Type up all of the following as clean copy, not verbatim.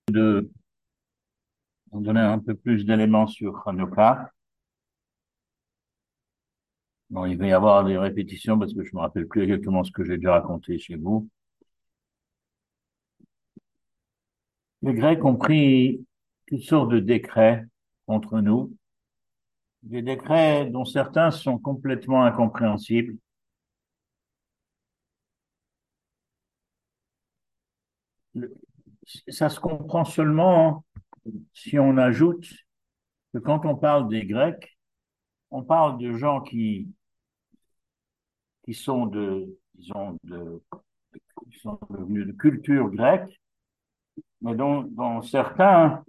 de donner un peu plus d'éléments sur Hanouka. Bon, il va y avoir des répétitions parce que je me rappelle plus exactement ce que j'ai déjà raconté chez vous. Les Grecs ont pris toutes sortes de décrets contre nous, des décrets dont certains sont complètement incompréhensibles. Le- Ça se comprend seulement si on ajoute que quand on parle des Grecs, on parle de gens qui sont disons, qui sont devenus de culture grecque, mais dont certains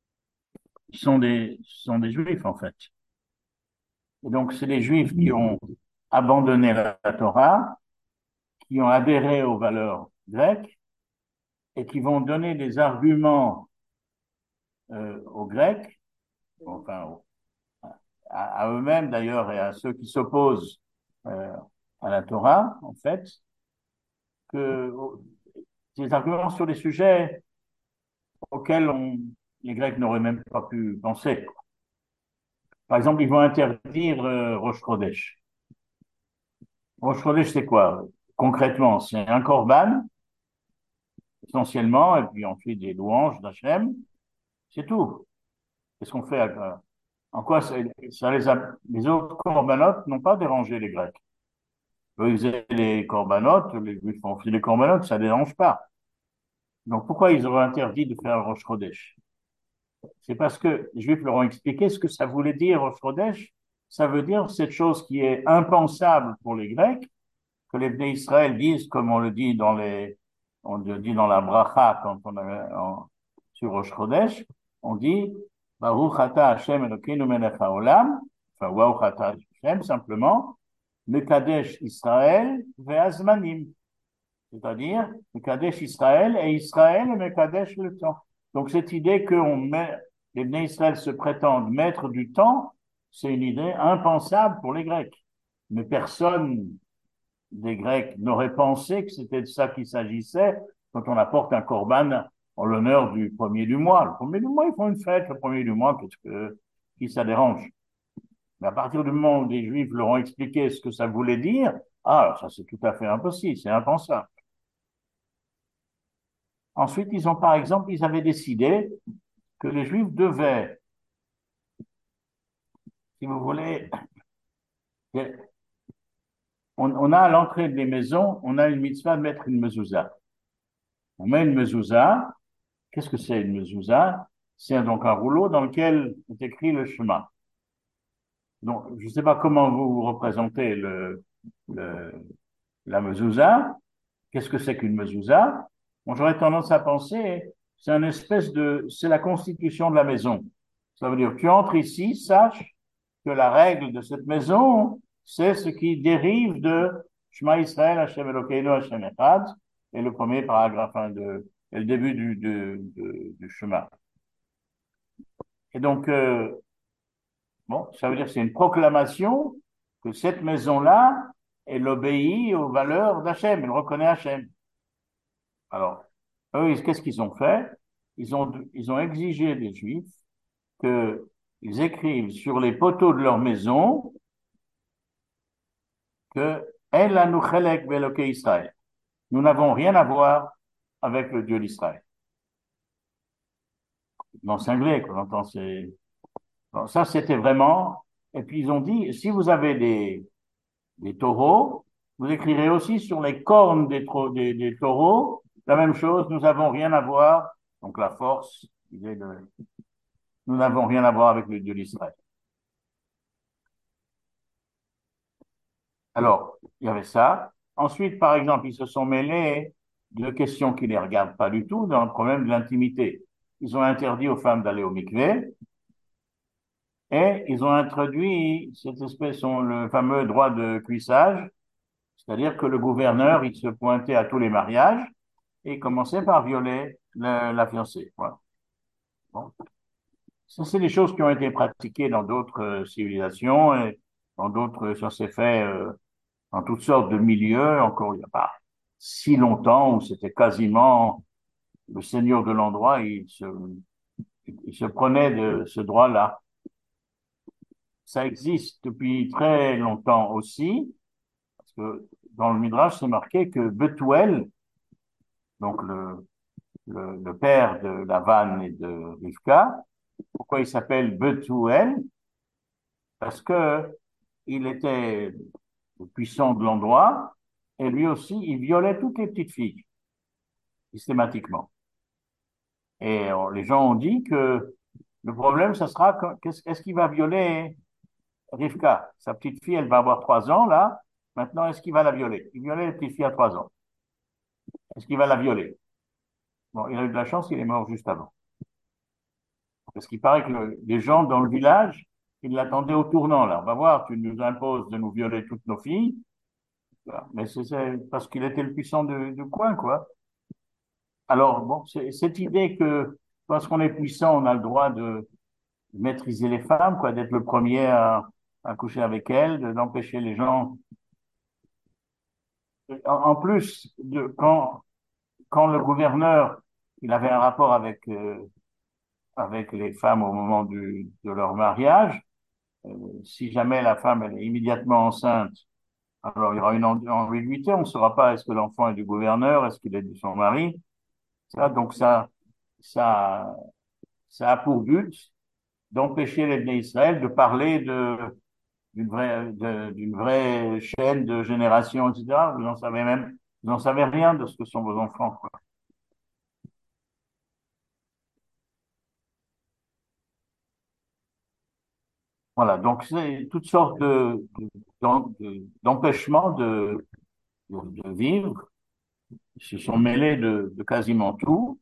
sont des juifs, en fait. Et donc, c'est les juifs qui ont abandonné la Torah, qui ont adhéré aux valeurs grecques et qui vont donner des arguments aux Grecs, enfin à eux-mêmes d'ailleurs et à ceux qui s'opposent euh, à la Torah, en fait, que des arguments sur des sujets auxquels les Grecs n'auraient même pas pu penser. Par exemple, ils vont interdire Rosh Chodesh. Rosh Chodesh, c'est quoi? Concrètement, c'est un korban, essentiellement, et puis on fait des louanges d'Hachem, c'est tout. Qu'est-ce qu'on fait en quoi les autres corbanotes n'ont pas dérangé les Grecs. Eux, ils faisaient les corbanotes, les Juifs font aussi les corbanotes, ça ne dérange pas. Donc pourquoi ils auraient interdit de faire Rosh Chodesh? C'est parce que les Juifs leur ont expliqué ce que ça voulait dire Rosh Chodesh. Ça veut dire cette chose qui est impensable pour les Grecs, que les Bnei Israël disent, comme on le dit dans la bracha quand sur Rosh Chodesh, on dit, Baruch ata Hashem Elokeinu melech haolam, enfin, Baruch ata Hashem, simplement, Mekadesh Israël ve'azmanim, c'est-à-dire Mekadesh Israël et Israël et Mekadesh le temps. Donc, cette idée que les Bnei Israël se prétendent maîtres du temps, c'est une idée impensable pour les Grecs. Mais personne des Grecs n'auraient pensé que c'était de ça qu'il s'agissait quand on apporte un corban en l'honneur du premier du mois. Le premier du mois, ils font une fête, le premier du mois, qui ça dérange? Mais à partir du moment où les Juifs leur ont expliqué ce que ça voulait dire, ah, ça c'est tout à fait impossible, c'est impensable. Ensuite, par exemple, ils avaient décidé que les Juifs devaient, si vous voulez, on a à l'entrée des maisons, on a une mitzvah de mettre une mezouza. On met une mezouza. Qu'est-ce que c'est une mezouza? C'est donc un rouleau dans lequel est écrit le chemin. Donc, je ne sais pas comment vous représentez le, la mezouza. Qu'est-ce que c'est qu'une mezouza? Bon, j'aurais tendance à penser, c'est la constitution de la maison. Ça veut dire, tu entres ici, sache que la règle de cette maison, c'est ce qui dérive de Shema Israël, Hashem Elokeinu, Hashem Echad, et le premier paragraphe, et le début du Shema. Et donc, bon, ça veut dire que c'est une proclamation que cette maison-là, elle obéit aux valeurs d'Hachem, elle reconnaît Hachem. Alors, eux, qu'est-ce qu'ils ont fait? Ils ont exigé des Juifs qu'ils écrivent sur les poteaux de leur maison que En lanu chelek be'elokei Israël. Nous n'avons rien à voir avec le Dieu d'Israël. Dans cinglé, quoi, j'entends, bon, ça, c'était vraiment. Et puis, ils ont dit, si vous avez des taureaux, vous écrirez aussi sur les cornes des taureaux la même chose, nous n'avons rien à voir, donc la force, nous n'avons rien à voir avec le Dieu d'Israël. Alors, il y avait ça. Ensuite, par exemple, ils se sont mêlés de questions qui ne les regardent pas du tout dans le problème de l'intimité. Ils ont interdit aux femmes d'aller au mikvé et ils ont introduit le fameux droit de cuissage, c'est-à-dire que le gouverneur, il se pointait à tous les mariages et commençait par violer la fiancée. Voilà. Bon. Ça, c'est des choses qui ont été pratiquées dans d'autres civilisations et ça s'est fait dans toutes sortes de milieux, encore il n'y a pas si longtemps où c'était quasiment le seigneur de l'endroit, il se prenait de ce droit-là. Ça existe depuis très longtemps aussi, parce que dans le Midrash, c'est marqué que Bethuel, donc le père de Lavan et de Rivka, pourquoi il s'appelle Bethuel? Parce que il était le puissant de l'endroit, et lui aussi, il violait toutes les petites filles, systématiquement. Et les gens ont dit que le problème, ça sera, est-ce qu'il va violer Rivka? Sa petite fille, elle va avoir 3 ans, là. Maintenant, est-ce qu'il va la violer? Il violait les petites filles à 3 ans. Est-ce qu'il va la violer? Bon, il a eu de la chance, il est mort juste avant. Parce qu'il paraît que les gens dans le village, ils l'attendaient au tournant, là. On va voir, tu nous imposes de nous violer toutes nos filles. Voilà. Mais c'est parce qu'il était le puissant du coin, quoi. Alors, bon, c'est cette idée que parce qu'on est puissant, on a le droit de maîtriser les femmes, quoi, d'être le premier à coucher avec elles, d'empêcher les gens. En plus, quand le gouverneur, il avait un rapport avec les femmes au moment de leur mariage, si jamais la femme elle est immédiatement enceinte, alors il y aura une ambiguïté, on ne saura pas est-ce que l'enfant est du gouverneur, est-ce qu'il est de son mari. Donc ça, ça a pour but d'empêcher les Bnei Israël de parler d'une vraie chaîne de génération, etc. Vous n'en savez rien de ce que sont vos enfants, quoi. Voilà, donc c'est toutes sortes d'empêchements de vivre. Ils se sont mêlés de quasiment tout.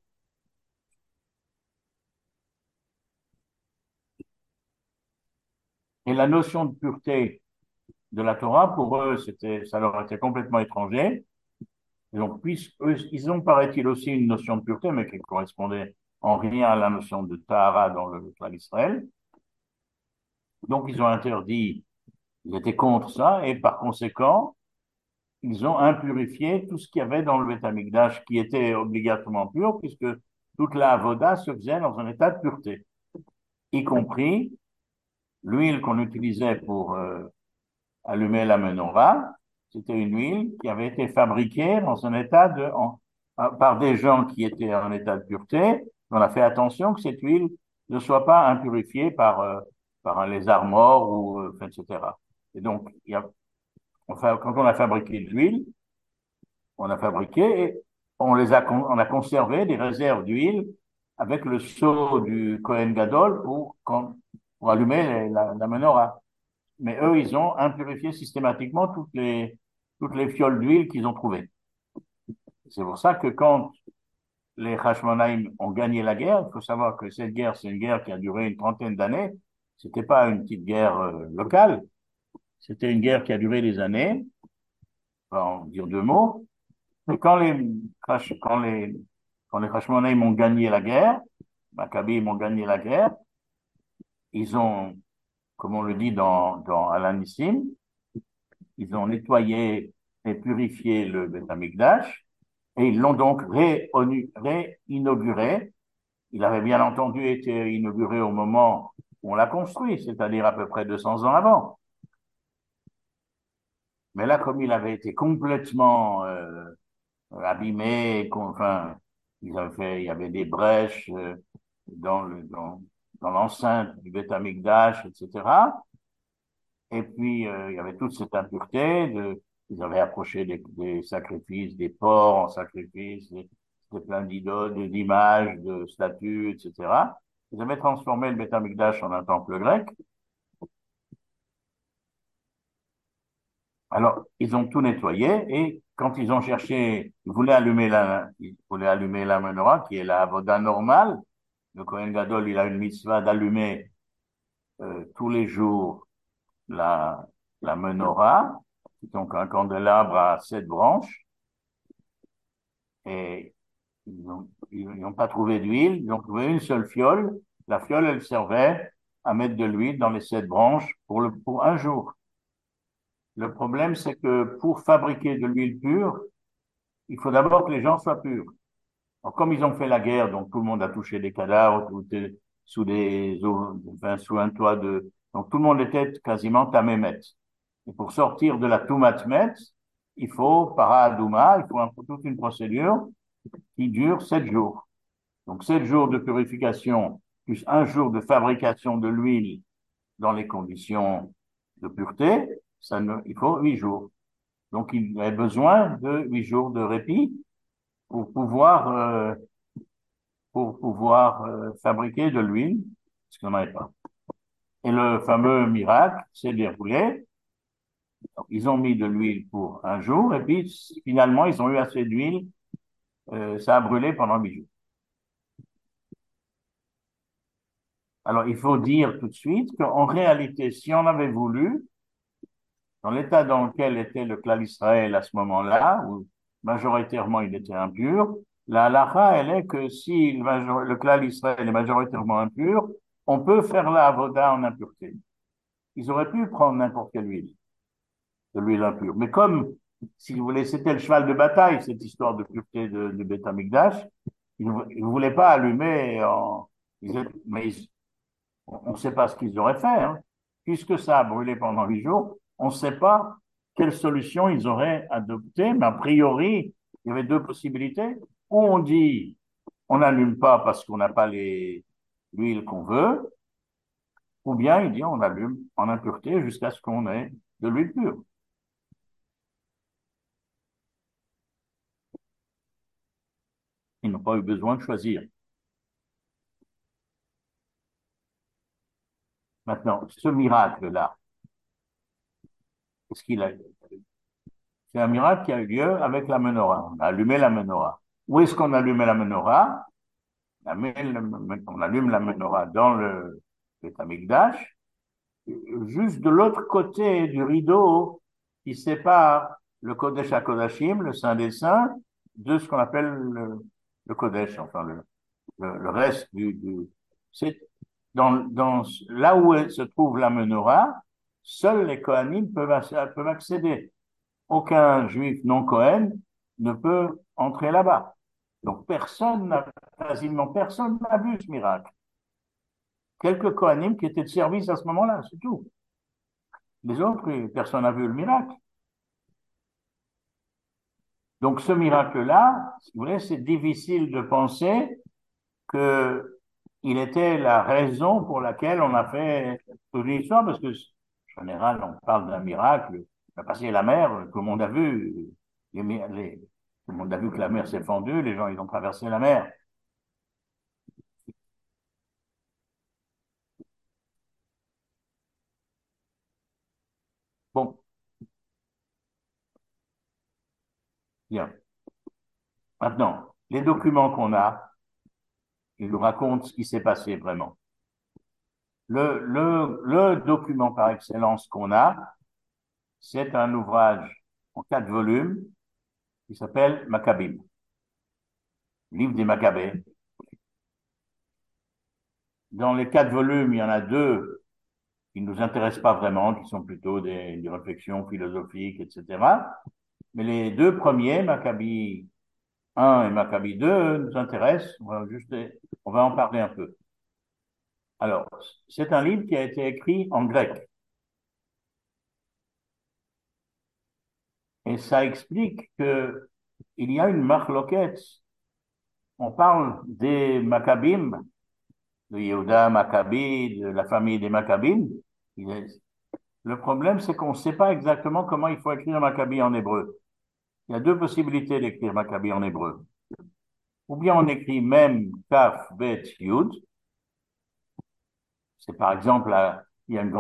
Et la notion de pureté de la Torah, pour eux, ça leur était complètement étranger. Et donc, puisqu'eux, ils ont, paraît-il, aussi une notion de pureté, mais qui correspondait en rien à la notion de Tahara dans le clan d'Israël. Donc, ils ont interdit, ils étaient contre ça, et par conséquent, ils ont impurifié tout ce qu'il y avait dans le Beth Amikdash qui était obligatoirement pur, puisque toute la avoda se faisait dans un état de pureté, y compris l'huile qu'on utilisait pour allumer la menorah. C'était une huile qui avait été fabriquée dans un état par des gens qui étaient en état de pureté. On a fait attention que cette huile ne soit pas impurifiée par un lézard mort ou etc. Et donc, enfin, quand on a fabriqué de l'huile, on a fabriqué et on a conservé des réserves d'huile avec le seau du Kohen Gadol pour allumer la menorah. Mais eux, ils ont impurifié systématiquement toutes les fioles d'huile qu'ils ont trouvées. C'est pour ça que quand les Hashmonaïm ont gagné la guerre, il faut savoir que cette guerre, c'est une guerre qui a duré une trentaine d'années. C'était pas une petite guerre locale. C'était une guerre qui a duré des années. On va en dire 2 mots. Et quand les Hashmonaïm ont gagné la guerre, Maccabim ont gagné la guerre, ils ont, comme on le dit dans Al-Anissim, ils ont nettoyé et purifié le Beth Amikdash et ils l'ont donc réinauguré. Il avait bien entendu été inauguré au moment où on l'a construit, c'est-à-dire à peu près 200 ans avant. Mais là, comme il avait été complètement abîmé, enfin, il y avait des brèches dans dans l'enceinte du Beth Amikdash, etc. Et puis, il y avait toute cette impureté. Ils avaient approché des sacrifices, des porcs en sacrifice, c'était plein d'idoles, d'images, de statues, etc. Ils avaient transformé le Beth Amikdash en un temple grec. Alors, ils ont tout nettoyé et quand ils ont cherché, ils voulaient allumer la menorah, qui est la avoda normale. Le Kohen Gadol, il a une mitzvah d'allumer tous les jours la, la menorah, donc un candélabre à 7 branches, et ils n'ont pas trouvé d'huile, ils ont trouvé une seule fiole. La fiole, elle servait à mettre de l'huile dans les 7 branches pour un jour. Le problème, c'est que pour fabriquer de l'huile pure, il faut d'abord que les gens soient purs. Alors, comme ils ont fait la guerre, donc tout le monde a touché des cadavres, tout était sous enfin, sous un toit donc tout le monde était quasiment tamémet. Et pour sortir de la toumatmet, il faut paradouma, il faut toute une procédure qui dure 7 jours. Donc 7 jours de purification plus un jour de fabrication de l'huile dans les conditions de pureté, il faut 8 jours. Donc il a besoin de 8 jours de répit pour pouvoir fabriquer de l'huile, parce qu'on n'en avait pas. Et le fameux miracle s'est déroulé. Donc, ils ont mis de l'huile pour un jour, et puis finalement, ils ont eu assez d'huile, ça a brûlé pendant 8 jours. Alors, il faut dire tout de suite qu'en réalité, si on avait voulu, dans l'état dans lequel était le clan Israël à ce moment-là, où majoritairement il était impur, la halakha, elle est que si le clan Israël est majoritairement impur, on peut faire la avoda en impureté. Ils auraient pu prendre n'importe quelle huile, de l'huile impure. Mais comme, si vous voulez, c'était le cheval de bataille, cette histoire de pureté de Beth Amikdash, ils ne voulaient pas allumer mais on ne sait pas ce qu'ils auraient fait, hein. Puisque ça a brûlé pendant 8 jours, on ne sait pas quelle solution ils auraient adoptée, mais a priori, il y avait deux possibilités. Ou on dit, on n'allume pas parce qu'on n'a pas l'huile qu'on veut, ou bien il dit, on allume en impureté jusqu'à ce qu'on ait de l'huile pure. Ils n'ont pas eu besoin de choisir. Maintenant, ce miracle-là, ce qu'il a, c'est un miracle qui a eu lieu avec la menorah. On a allumé la menorah. Où est-ce qu'on allumait la menorah? On allume la menorah dans le Tamikdash, juste de l'autre côté du rideau qui sépare le Kodesh HaKodashim, le Saint des Saints, de ce qu'on appelle le Kodesh, enfin le reste c'est là où se trouve la menorah, seuls les Kohanim peuvent accéder. Aucun juif non Cohen ne peut entrer là-bas. Donc quasiment personne n'a vu ce miracle. Quelques Kohanim qui étaient de service à ce moment-là, c'est tout. Les autres, personne n'a vu le miracle. Donc ce miracle-là, si vous voulez, c'est difficile de penser que il était la raison pour laquelle on a fait toute l'histoire, parce que en général, on parle d'un miracle. On a passé la mer, tout le monde a vu, tout le monde a vu que la mer s'est fendue, les gens ils ont traversé la mer. Bon, bien. Maintenant, les documents qu'on a, ils nous racontent ce qui s'est passé vraiment. Le document par excellence qu'on a, c'est un ouvrage en 4 volumes qui s'appelle Maccabim, livre des Maccabées. Dans les 4 volumes, il y en a deux qui ne nous intéressent pas vraiment, qui sont plutôt des réflexions philosophiques, etc. Mais les deux premiers, Maccabi 1 et Maccabi 2, nous intéressent. On va en parler un peu. Alors, c'est un livre qui a été écrit en grec. Et ça explique que il y a une marloquette. On parle des Maccabim, de Yehuda Maccabi, de la famille des Maccabim. Le problème, c'est qu'on ne sait pas exactement comment il faut écrire Maccabi en hébreu. Il y a deux possibilités d'écrire Maccabi en hébreu. Ou bien on écrit même Kaf, Bet, Yud. C'est par exemple, il y a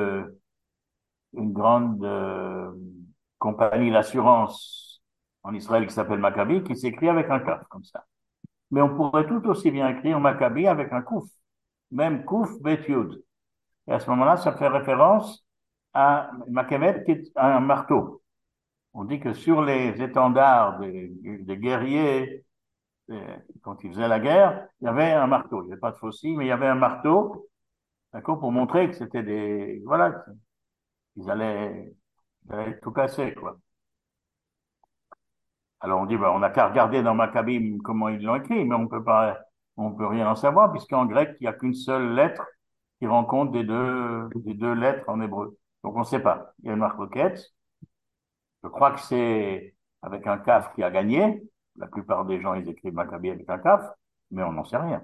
une grande compagnie d'assurance en Israël qui s'appelle Maccabi, qui s'écrit avec un Kaf, comme ça. Mais on pourrait tout aussi bien écrire Maccabi avec un Kouf. Même Kouf, Bet, Yud. Et à ce moment-là, ça fait référence à Maccabi qui est un marteau. On dit que sur les étendards des guerriers, quand ils faisaient la guerre, il y avait un marteau. Il n'y avait pas de faucille, mais il y avait un marteau, d'accord, pour montrer que c'était voilà, ils allaient tout casser, quoi. Alors on dit, bah, on n'a qu'à regarder dans Maccabim comment ils l'ont écrit, mais on peut rien en savoir, puisqu'en grec, il n'y a qu'une seule lettre qui rend compte des deux lettres en hébreu. Donc on ne sait pas. Il y a une marque requête. Je crois que c'est avec un kaf qui a gagné. La plupart des gens, ils écrivent Maccabi avec un kaf, mais on n'en sait rien.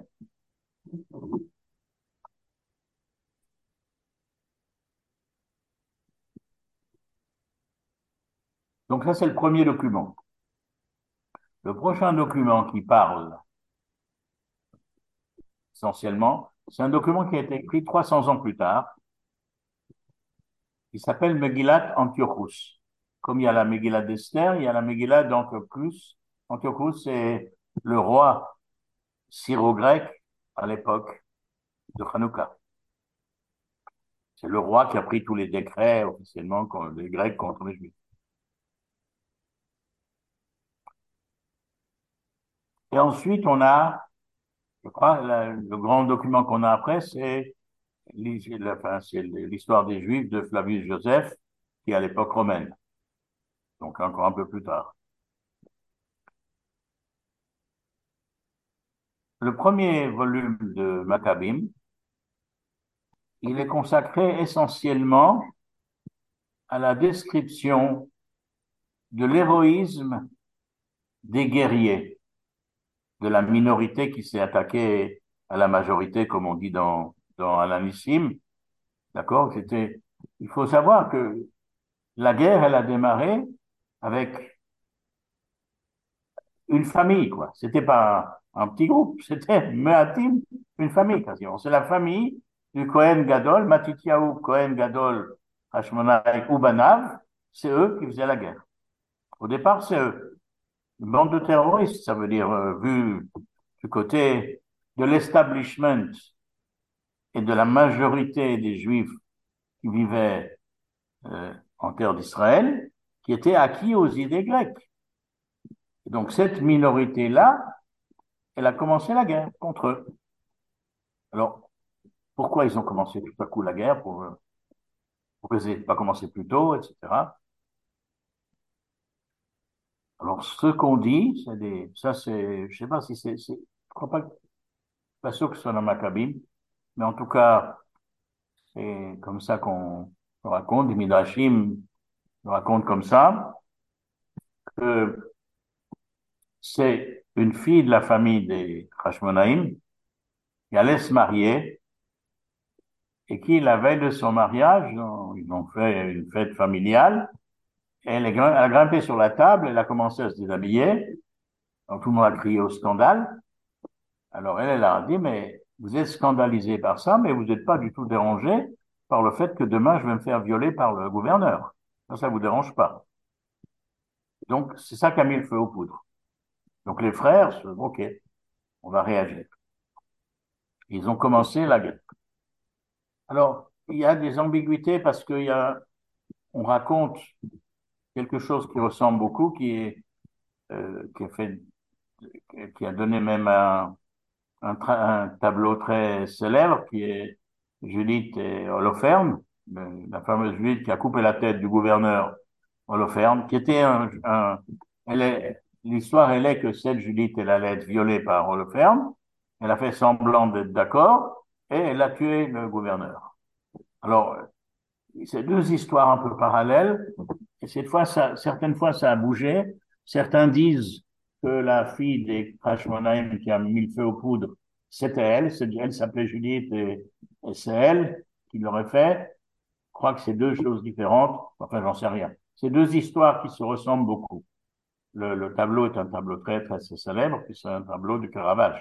Donc ça, c'est le premier document. Le prochain document qui parle essentiellement, c'est un document qui a été écrit 300 ans plus tard. Il s'appelle Megillat Antiochus. Comme il y a la Megillat d'Esther, il y a la Megillat d'Antiochus. Antiochus, c'est le roi syro-grec à l'époque de Hanouka. C'est le roi qui a pris tous les décrets officiellement des Grecs contre les Juifs. Et ensuite, on a, je crois, le grand document qu'on a après, c'est c'est l'histoire des Juifs de Flavius Joseph, qui est à l'époque romaine, donc encore un peu plus tard. Le premier volume de Maccabim, il est consacré essentiellement à la description de l'héroïsme des guerriers, de la minorité qui s'est attaquée à la majorité, comme on dit dans Alanissim. D'accord? Il faut savoir que la guerre, elle a démarré avec une famille, quoi. C'était pas un petit groupe, c'était Meatim, une famille quasiment. C'est la famille du Kohen Gadol, Matityahu Kohen Gadol, Hashmonaï Ubanav, c'est eux qui faisaient la guerre. Au départ, c'est eux. Une bande de terroristes, ça veut dire, vu du côté de l'establishment et de la majorité des Juifs qui vivaient en terre d'Israël, qui étaient acquis aux idées grecques. Et donc cette minorité-là, elle a commencé la guerre contre eux. Alors, pourquoi ils ont commencé tout à coup la guerre pour qu'ils n'aient pas commencé plus tôt, etc. Alors, ce qu'on dit, ça c'est, je sais pas si je crois pas sûr que ce soit dans Maccabim, mais en tout cas, c'est comme ça qu'on raconte, des Midrashim racontent comme ça, que c'est une fille de la famille des Hashmonaïm qui allait se marier et qui, la veille de son mariage, ils ont fait une fête familiale. Et elle a grimpé sur la table, elle a commencé à se déshabiller. Donc tout le monde a crié au scandale. Alors elle a dit, mais vous êtes scandalisé par ça, mais vous n'êtes pas du tout dérangé par le fait que demain je vais me faire violer par le gouverneur. Ça vous dérange pas. Donc c'est ça qui a mis le feu aux poudres. Donc les frères, ok, on va réagir. Ils ont commencé la guerre. Alors il y a des ambiguïtés parce on raconte quelque chose qui ressemble beaucoup, qui a fait, qui a donné même un tableau très célèbre qui est Judith et Holoferne, la fameuse Judith qui a coupé la tête du gouverneur Holoferne, qui était l'histoire elle est que cette Judith, elle allait être violée par Holoferne, elle a fait semblant d'être d'accord et elle a tué le gouverneur. Alors, c'est deux histoires un peu parallèles. Et certaines fois, ça a bougé. Certains disent que la fille des Hashmonaïm qui a mis le feu aux poudres, c'était elle. Elle s'appelait Judith et c'est elle qui l'aurait fait. Je crois que c'est deux choses différentes. Enfin, j'en sais rien. C'est deux histoires qui se ressemblent beaucoup. Le tableau est un tableau très célèbre, puis c'est un tableau du Caravage.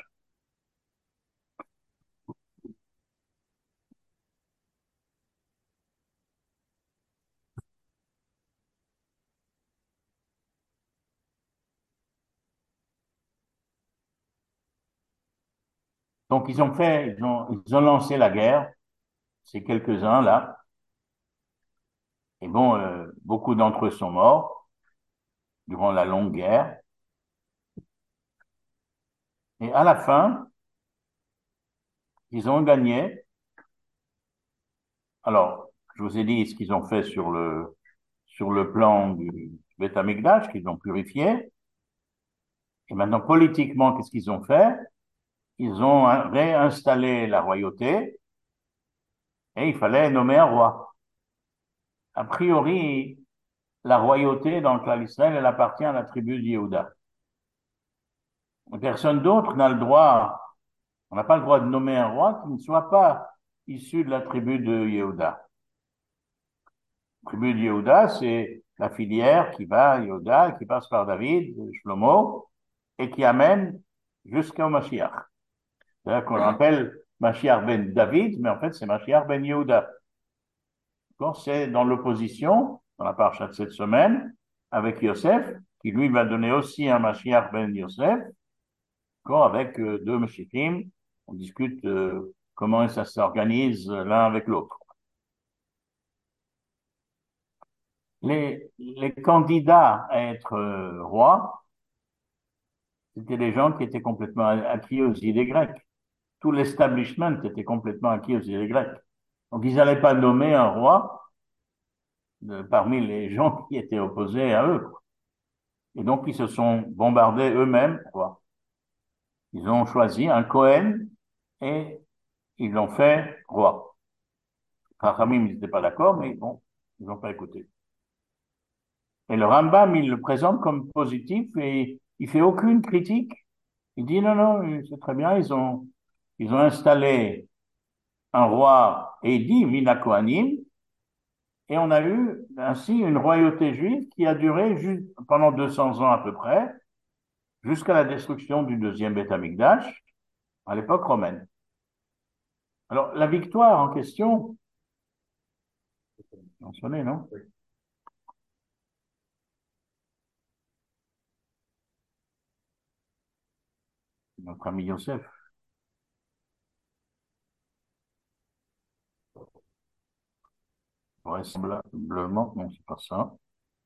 Donc, ils ont lancé la guerre, ces quelques-uns là. Et bon, beaucoup d'entre eux sont morts durant la longue guerre. Et à la fin, ils ont gagné. Alors, je vous ai dit ce qu'ils ont fait sur le plan du Beth Amikdash, qu'ils ont purifié. Et maintenant, politiquement, qu'est-ce qu'ils ont fait? Ils ont réinstallé la royauté et il fallait nommer un roi. A priori, la royauté dans le clan d'Israël, elle appartient à la tribu de Yehuda. Personne d'autre n'a le droit, on n'a pas le droit de nommer un roi qui ne soit pas issu de la tribu de Yehuda. La tribu de Yehuda, c'est la filière qui va à Yehuda, qui passe par David, Shlomo, et qui amène jusqu'au Mashiach. C'est-à-dire qu'on l'appelle Mashiach ben David, mais en fait c'est Mashiach ben Yehuda. C'est dans l'opposition, dans la paracha de cette semaine, avec Yosef, qui lui va donner aussi un Mashiach ben Yosef, avec deux Mashiachim. On discute comment ça s'organise l'un avec l'autre. Les candidats à être rois, c'était des gens qui étaient complètement acquis aux idées grecques. Tout l'establishment était complètement acquis aux idées grecques. Donc ils n'allaient pas nommer un roi parmi les gens qui étaient opposés à eux. Et donc ils se sont bombardés eux-mêmes, quoi. Ils ont choisi un Cohen et ils l'ont fait roi. Rachamim, ils n'étaient pas d'accord, mais bon, ils n'ont pas écouté. Et le Rambam, il le présente comme positif et il fait aucune critique. Il dit non, non, c'est très bien, ils ont installé un roi et il dit Mina Kohanim, et on a eu ainsi une royauté juive qui a duré pendant 200 ans à peu près, jusqu'à la destruction du deuxième Beth Amikdash, à l'époque romaine. Alors, la victoire en question, mentionné, non? Oui. Notre ami Yosef. Vraisemblablement, non, c'est pas ça.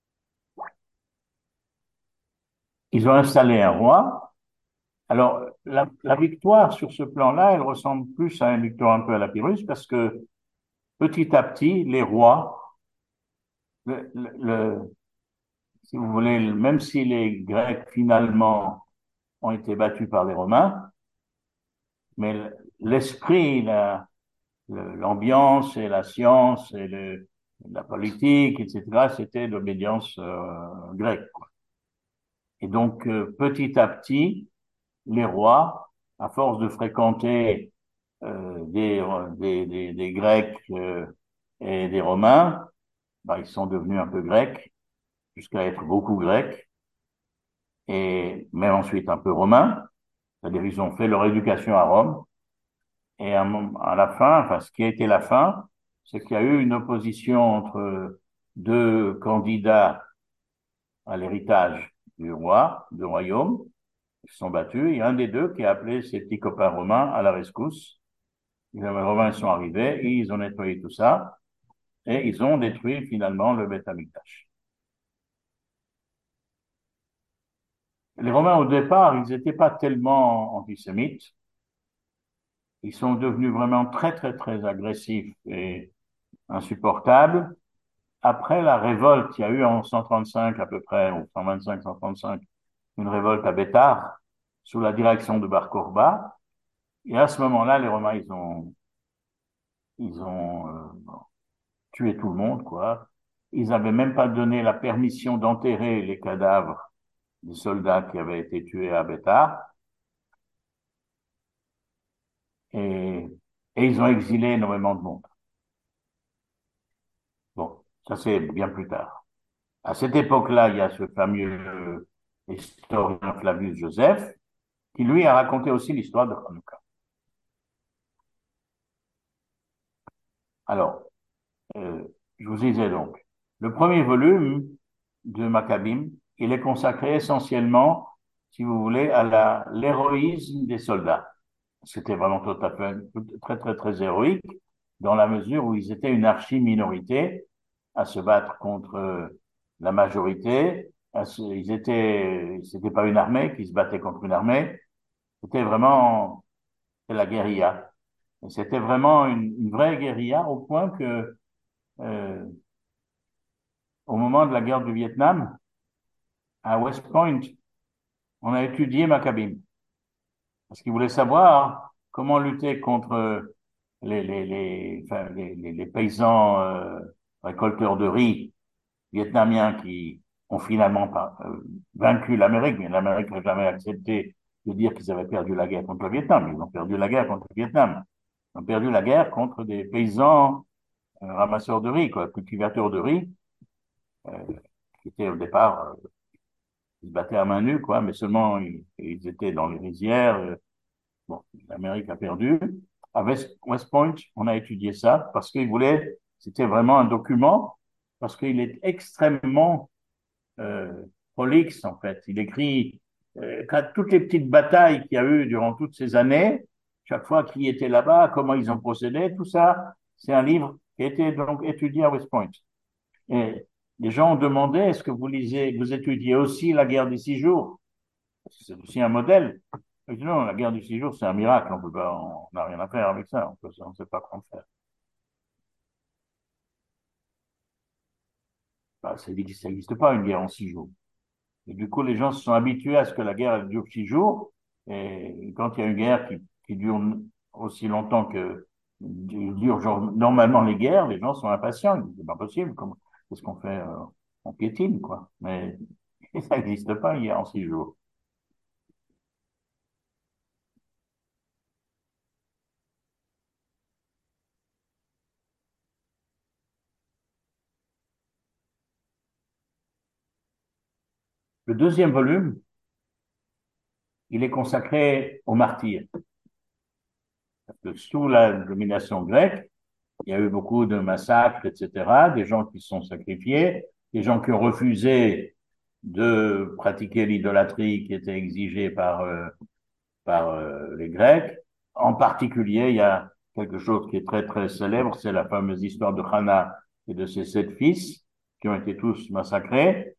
Ils ont installé un roi. Alors, la victoire sur ce plan-là, elle ressemble plus à une victoire un peu à la Pyrrhus, parce que petit à petit, les rois, le, le, le, si vous voulez, même si les Grecs finalement ont été battus par les Romains, mais l'esprit, l'ambiance et la science et la politique, etc., c'était l'obédience grecque, quoi. Et donc, petit à petit, les rois, à force de fréquenter des Grecs et des Romains, bah, ils sont devenus un peu grecs, jusqu'à être beaucoup grecs, et même ensuite un peu romains. C'est-à-dire ils ont fait leur éducation à Rome. Et à la fin, enfin, ce qui a été la fin, c'est qu'il y a eu une opposition entre deux candidats à l'héritage du royaume. Ils se sont battus. Il y a un des deux qui a appelé ses petits copains romains à la rescousse. Les Romains sont arrivés, et ils ont nettoyé tout ça, et ils ont détruit finalement le Beth Amikdash. Les Romains, au départ, ils n'étaient pas tellement antisémites. Ils sont devenus vraiment très, très, très agressifs et insupportables. Après la révolte, il y a eu en 135 à peu près, ou 125, 135, une révolte à Bétar, sous la direction de Bar Korba. Et à ce moment-là, les Romains, ils ont tué tout le monde, quoi. Ils n'avaient même pas donné la permission d'enterrer les cadavres des soldats qui avaient été tués à Bétar. Et, et ils ont exilé énormément de monde. Bon, ça c'est bien plus tard. À cette époque-là, il y a ce fameux historien Flavius Joseph, qui lui a raconté aussi l'histoire de Hanouka. Alors, euh, je vous disais donc, le premier volume de Maccabim, il est consacré essentiellement, si vous voulez, à l'héroïsme des soldats. C'était vraiment tout à fait très, très, très héroïque, dans la mesure où ils étaient une archi-minorité à se battre contre la majorité. C'était pas une armée qui se battait contre une armée, c'était vraiment la guérilla. Et c'était vraiment une vraie guérilla au point que, euh, au moment de la guerre du Vietnam, à West Point, on a étudié Maccabim. Parce qu'ils voulaient savoir comment lutter contre enfin, les paysans récolteurs de riz vietnamiens qui ont finalement pas, vaincu l'Amérique, mais l'Amérique n'a jamais accepté de dire qu'ils avaient perdu la guerre contre le Vietnam. Ils ont perdu la guerre contre le Vietnam. Ils ont perdu la guerre contre des paysans ramasseurs de riz, quoi, cultivateurs de riz, euh, qui étaient au départ, ils se battaient à main nue, quoi, mais seulement ils étaient dans les rizières. Bon, l'Amérique a perdu. À West Point, on a étudié ça parce qu'il voulait, c'était vraiment un document, parce qu'il est extrêmement euh, prolixe, en fait. Il écrit toutes les petites batailles qu'il y a eu durant toutes ces années, chaque fois qui était là-bas, comment ils ont procédé, tout ça, c'est un livre qui a été donc étudié à West Point. Et les gens ont demandé, est-ce que vous lisez, vous étudiez aussi la guerre des 6 jours? C'est aussi un modèle. Je dis non, la guerre du 6 jours, c'est un miracle. On peut pas, on n'a rien à faire avec ça. On ne sait pas comment faire. Bah, ça n'existe pas une guerre en 6 jours. Et du coup, les gens se sont habitués à ce que la guerre elle dure 6 jours. Et quand il y a une guerre qui dure aussi longtemps que dure genre, normalement les guerres, les gens sont impatients. Ils disent, c'est pas possible. Qu'est-ce qu'on fait? On piétine, quoi. Mais ça n'existe pas une guerre en 6 jours. Le deuxième volume, il est consacré aux martyrs. Parce que sous la domination grecque, il y a eu beaucoup de massacres, etc., des gens qui se sont sacrifiés, des gens qui ont refusé de pratiquer l'idolâtrie qui était exigée par les Grecs. En particulier, il y a quelque chose qui est très, très célèbre, c'est la fameuse histoire de Hannah et de ses 7 fils qui ont été tous massacrés.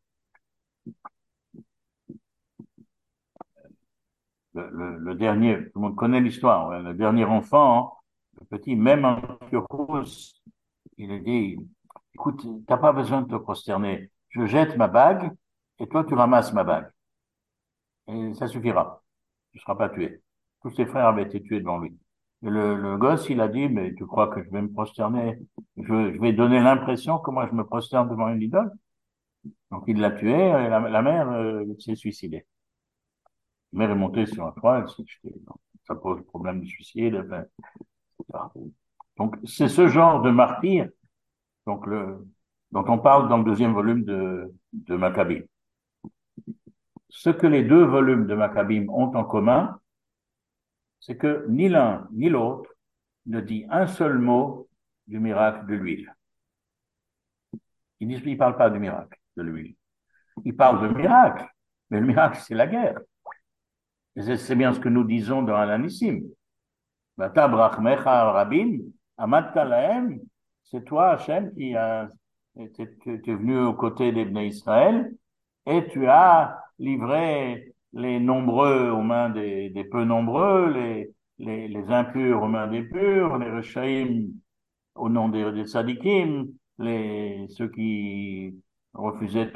Le dernier, tout le monde connaît l'histoire, hein, le dernier enfant, le petit, même Antiochos, il a dit, écoute, t'as pas besoin de te prosterner. Je jette ma bague et toi, tu ramasses ma bague. Et ça suffira. Tu ne seras pas tué. Tous ses frères avaient été tués devant lui. Et le gosse, il a dit, mais tu crois que je vais me prosterner? Je vais donner l'impression que moi, je me prosterne devant une idole. Donc, il l'a tué et la mère s'est suicidée. La mère est montée sur un toit, elle s'est jetée. Ça pose le problème du suicide. Enfin, etc. Donc, c'est ce genre de martyr donc dont on parle dans le deuxième volume de Maccabée. Ce que les deux volumes de Maccabim ont en commun, c'est que ni l'un ni l'autre ne dit un seul mot du miracle de l'huile. Ils ne parlent pas du miracle de l'huile. Ils parlent de miracle, mais le miracle, c'est la guerre. Et c'est bien ce que nous disons dans Alanissim. C'est toi, Hachem, qui tu es venu aux côtés des Bnei Israël et tu as livré les nombreux aux mains des peu nombreux, les impurs aux mains des purs, les Rechaïm au nom des Tzadikim, ceux qui refusaient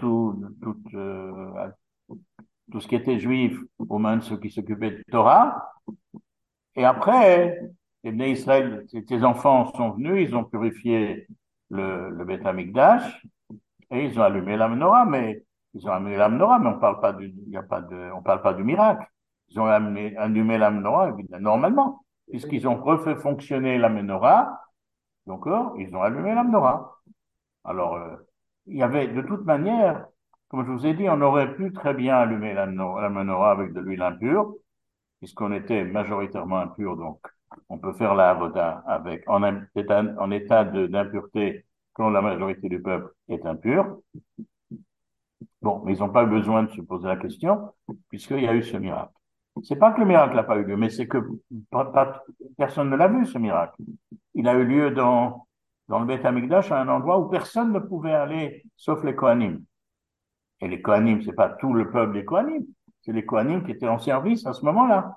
tout ce qui était juif aux mains de ceux qui s'occupaient de Torah. Et après, les Bnei Israël, tes enfants sont venus, ils ont purifié le Beth Amikdash et ils ont allumé la menorah, mais ils ont allumé la menorah, mais on parle pas il y a pas on parle pas du miracle. Ils ont allumé la menorah, normalement, puisqu'ils ont refait fonctionner la menorah, donc ils ont allumé la menorah. Alors, il y avait, de toute manière, comme je vous ai dit, on aurait pu très bien allumer la menorah avec de l'huile impure, puisqu'on était majoritairement impur, donc on peut faire la avoda avec, en état d'impureté quand la majorité du peuple est impur. Bon, mais ils n'ont pas eu besoin de se poser la question, puisqu'il y a eu ce miracle. C'est pas que le miracle n'a pas eu lieu, mais c'est que personne ne l'a vu, ce miracle. Il a eu lieu dans le Beth Amikdash, à un endroit où personne ne pouvait aller, sauf les Kohanim. Et les Kohanim, c'est pas tout le peuple des Kohanim, c'est les Kohanim qui étaient en service à ce moment-là.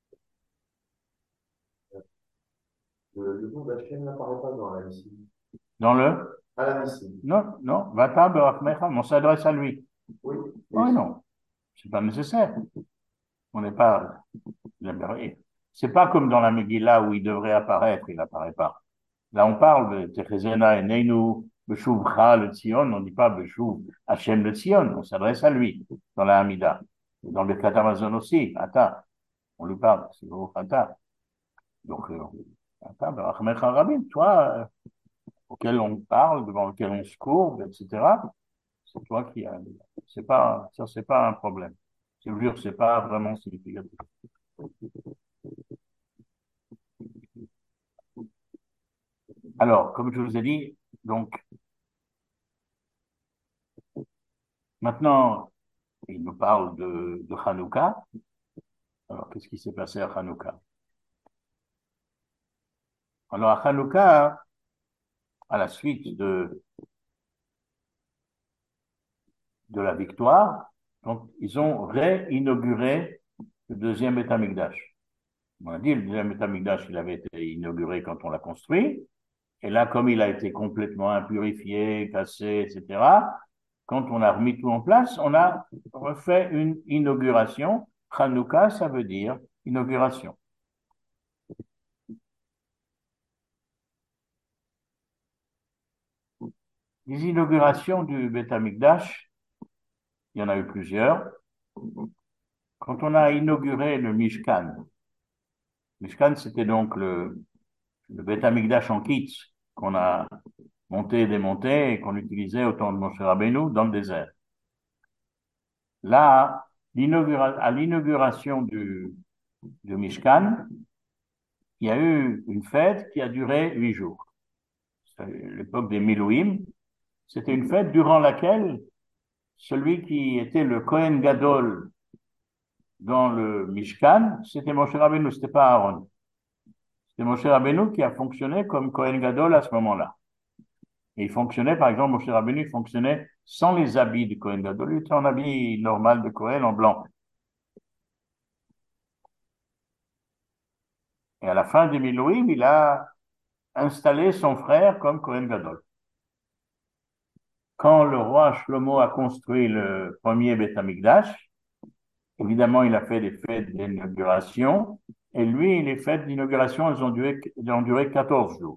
Le nom d'Hachem n'apparaît pas dans la liste. Dans le? À la Nissim. Non, non, Vata Berachmecha, on s'adresse à lui. Oui. Oh non, c'est pas nécessaire. On n'est pas. C'est pas comme dans la Megillah où il devrait apparaître, il n'apparaît pas. Là, on parle de Techezena et Neinu, Beshuvcha le Tzion, on ne dit pas Beshuv Hachem le Tzion, on s'adresse à lui dans la Hamida. Et dans le Birkat Amazon aussi, Ata, on lui parle, c'est le Ata. Donc, Ata, Berachmecha Rabin, toi, auquel on parle, devant lequel on se courbe, etc. C'est toi qui as. C'est pas, ça, c'est pas un problème. Je vous jure, c'est pas vraiment significatif. Alors, comme je vous ai dit, donc, maintenant, il nous parle de Hanouka. Alors, qu'est-ce qui s'est passé à Hanouka? Alors, à Hanouka, à la suite de la victoire, donc, ils ont réinauguré le deuxième Beth Amikdash. On a dit, le deuxième Beth Amikdash, il avait été inauguré quand on l'a construit. Et là, comme il a été complètement impurifié, cassé, etc., quand on a remis tout en place, on a refait une inauguration. Hanouka, ça veut dire inauguration. Les inaugurations du Beth Amikdash, il y en a eu plusieurs. Quand on a inauguré le Mishkan, c'était donc le Beth Amikdash en kit qu'on a monté et démonté et qu'on utilisait au temps de Moshe Rabbeinu dans le désert. Là, à l'inauguration du Mishkan, il y a eu une fête qui a duré 8 jours. C'est l'époque des Milouim. C'était une fête durant laquelle celui qui était le Kohen Gadol dans le Mishkan, c'était Moshe Rabbeinu, c'était pas Aaron. C'était Moshe Rabbeinu qui a fonctionné comme Kohen Gadol à ce moment-là. Et il fonctionnait, par exemple, Moshe Rabbeinu, il fonctionnait sans les habits de Kohen Gadol. Il était en habit normal de Kohen, en blanc. Et à la fin des Milouim, il a installé son frère comme Kohen Gadol. Quand le roi Shlomo a construit le premier Beth Amikdash, évidemment, il a fait des fêtes d'inauguration. Et lui, les fêtes d'inauguration, elles ont duré 14 jours.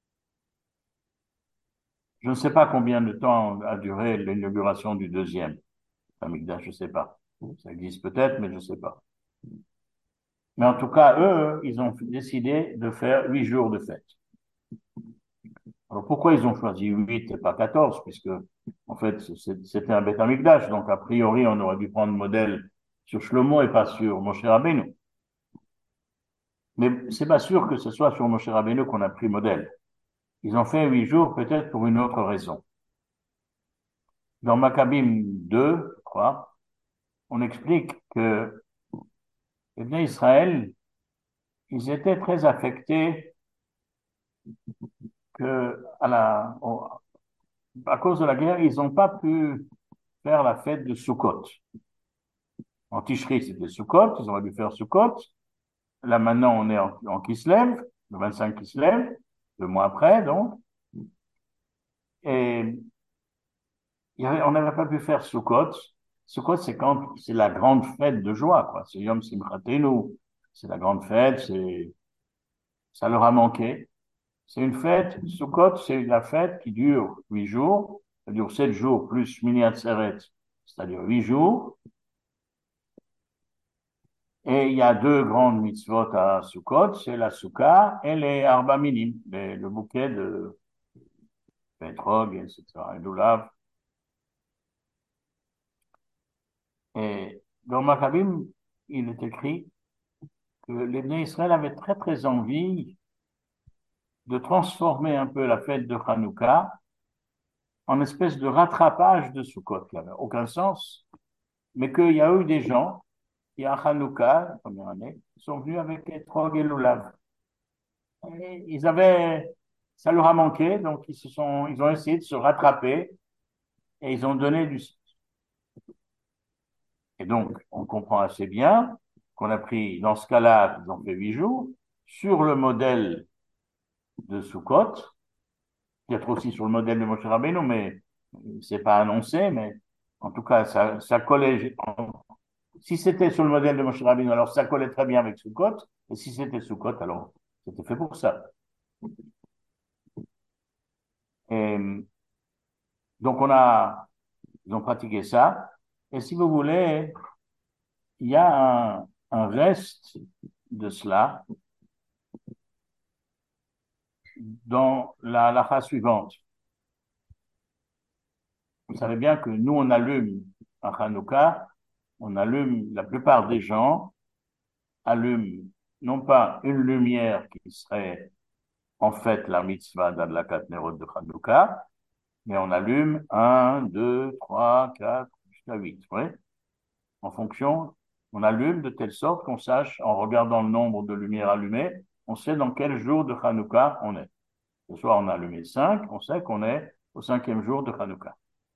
Je ne sais pas combien de temps a duré l'inauguration du deuxième Amikdash, je ne sais pas. Ça existe peut-être, mais je ne sais pas. Mais en tout cas, eux, ils ont décidé de faire 8 jours de fête. Alors pourquoi ils ont choisi 8 et pas 14? Puisque, en fait, c'était un Beth Amikdash. Donc, a priori, on aurait dû prendre modèle sur Shlomo et pas sur Moshe Rabbeinu. Mais c'est pas sûr que ce soit sur Moshe Rabbeinu qu'on a pris modèle. Ils ont fait 8 jours peut-être pour une autre raison. Dans Maccabim 2, je crois, on explique que les Bnei Israël, ils étaient très affectés que à cause de la guerre, ils n'ont pas pu faire la fête de Sukkot. En Tishri, c'était Sukkot, ils auraient dû faire Sukkot. Là, maintenant, on est en Kislev, le 25 Kislev, 2 mois après, donc. Et on n'avait pas pu faire Sukkot. Sukkot, c'est la grande fête de joie, quoi. C'est Yom Simchatenu. C'est la grande fête, ça leur a manqué. C'est une fête, Sukkot, c'est la fête qui dure 8 jours. Ça dure 7 jours plus Mini Atzeret, c'est-à-dire 8 jours. Et il y a deux grandes mitzvot à Sukkot, c'est la Souka et les Arba Minim, le bouquet de pétrog, etc., et d'oulav. Et dans Maccabim, il est écrit que les Bnei Israël avaient très très envie de transformer un peu la fête de Hanouka en espèce de rattrapage de Sukkot, qui n'avait aucun sens, mais qu'il y a eu des gens qui, à Hanouka, la première année, sont venus avec Etrog et Lulav. Et ça leur a manqué, donc ils ont essayé de se rattraper et ils ont donné du. Et donc, on comprend assez bien qu'on a pris, dans ce cas-là, ils ont fait 8 jours, sur le modèle de Sukkot, peut-être aussi sur le modèle de Moshe Rabbeinu, mais c'est pas annoncé, mais en tout cas, ça collait. Si c'était sur le modèle de Moshe Rabbeinu, alors ça collait très bien avec Sukkot, et si c'était Sukkot, alors c'était fait pour ça. Et donc ils ont pratiqué ça, et si vous voulez, il y a un reste de cela dans la halakha suivante. Vous savez bien que nous, on allume à Hanouka, la plupart des gens allument non pas une lumière qui serait en fait la mitzvah d'Adlakat Nerot de Hanouka, mais on allume un, deux, trois, quatre, jusqu'à huit, oui, en fonction, on allume de telle sorte qu'on sache, en regardant le nombre de lumières allumées, on sait dans quel jour de Hanouka on est. Ce soir, on a allumé 5, on sait qu'on est au 5e jour de Hanouka.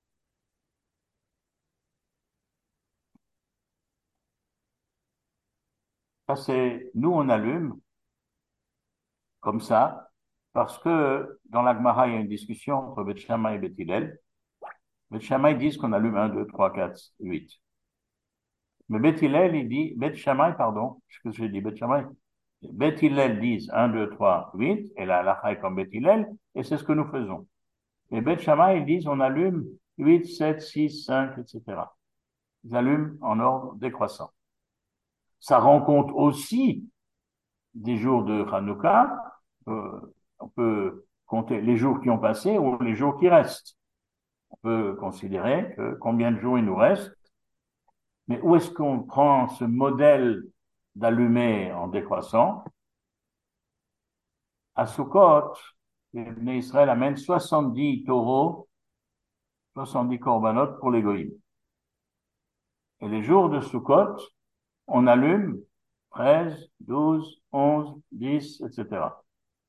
Ça, c'est, nous, on allume comme ça, parce que dans la Gemara, il y a une discussion entre Beth Shammai et Beth Hillel. Beth Shammai disent qu'on allume un, 2, 3, 4, 8. Mais Beth Hillel, il dit, Beth Shammai, pardon, ce que j'ai dit, Beth Shammai. Beth Hillel disent un, 2, 3, 8, et la halakha est comme Beth Hillel, et c'est ce que nous faisons. Mais Beth Shammai, ils disent on allume 8, 7, 6, 5, etc. Ils allument en ordre décroissant. Ça rend compte aussi des jours de Hanouka. On peut compter les jours qui ont passé ou les jours qui restent. On peut considérer que combien de jours il nous reste. Mais où est-ce qu'on prend ce modèle d'allumer en décroissant? À Sukkot, les Israël amène 70 taureaux, 70 korbanot pour les goïms. Et les jours de Sukkot, on allume 13, 12, 11, 10, etc.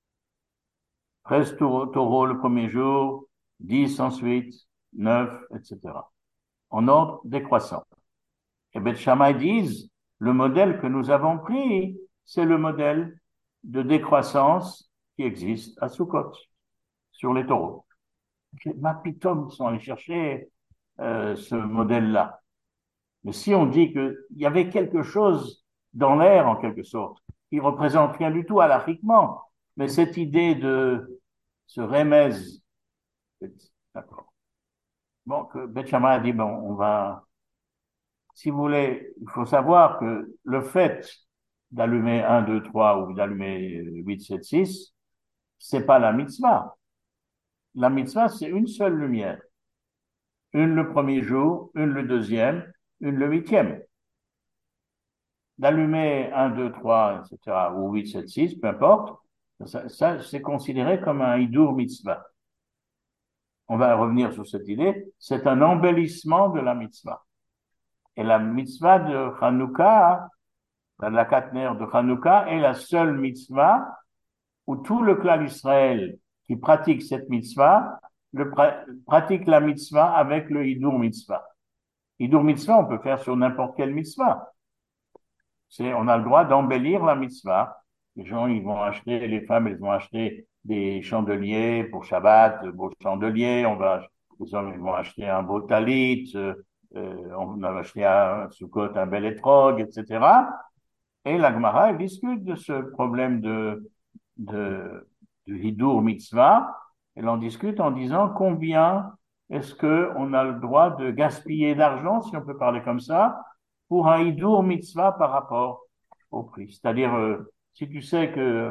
13 taureaux le premier jour, 10 ensuite, 9, etc. En ordre décroissant. Et Beth Shammai disent, le modèle que nous avons pris, c'est le modèle de décroissance qui existe à Sukkot, sur les taureaux. Ma pitom sont allés chercher ce modèle-là. Mais si on dit qu'il y avait quelque chose dans l'air, en quelque sorte, qui représente rien du tout halakhiquement, mais cette idée de ce remez, d'accord. Bon, que Beth Shammai a dit, bon, on va, si vous voulez, il faut savoir que le fait d'allumer un, 2, 3 ou d'allumer 8, 7, 6, c'est pas la mitzvah. La mitzvah, c'est une seule lumière. Une le premier jour, une le deuxième, une le huitième. D'allumer un, 2, 3, etc., ou 8, 7, 6, peu importe, ça c'est considéré comme un hidur mitzvah. On va revenir sur cette idée. C'est un embellissement de la mitzvah. Et la mitzvah de Hanouka, la katner de Hanouka, est la seule mitzvah où tout le clan d'Israël qui pratique cette mitzvah pratique la mitzvah avec le hidur mitzvah. Hidur mitzvah, on peut faire sur n'importe quelle mitzvah. On a le droit d'embellir la mitzvah. Les gens, ils vont acheter, les femmes, elles vont acheter des chandeliers pour Shabbat, de beaux chandeliers. Les hommes, ils vont acheter un beau talit. On va acheter à Sukkot un bel étrog, etc. Et la Gemara, elle discute de ce problème de hidur mitzvah. Elle en discute en disant combien est-ce qu'on a le droit de gaspiller d'argent, si on peut parler comme ça, pour un hidur mitzvah par rapport au prix. C'est-à-dire, si tu sais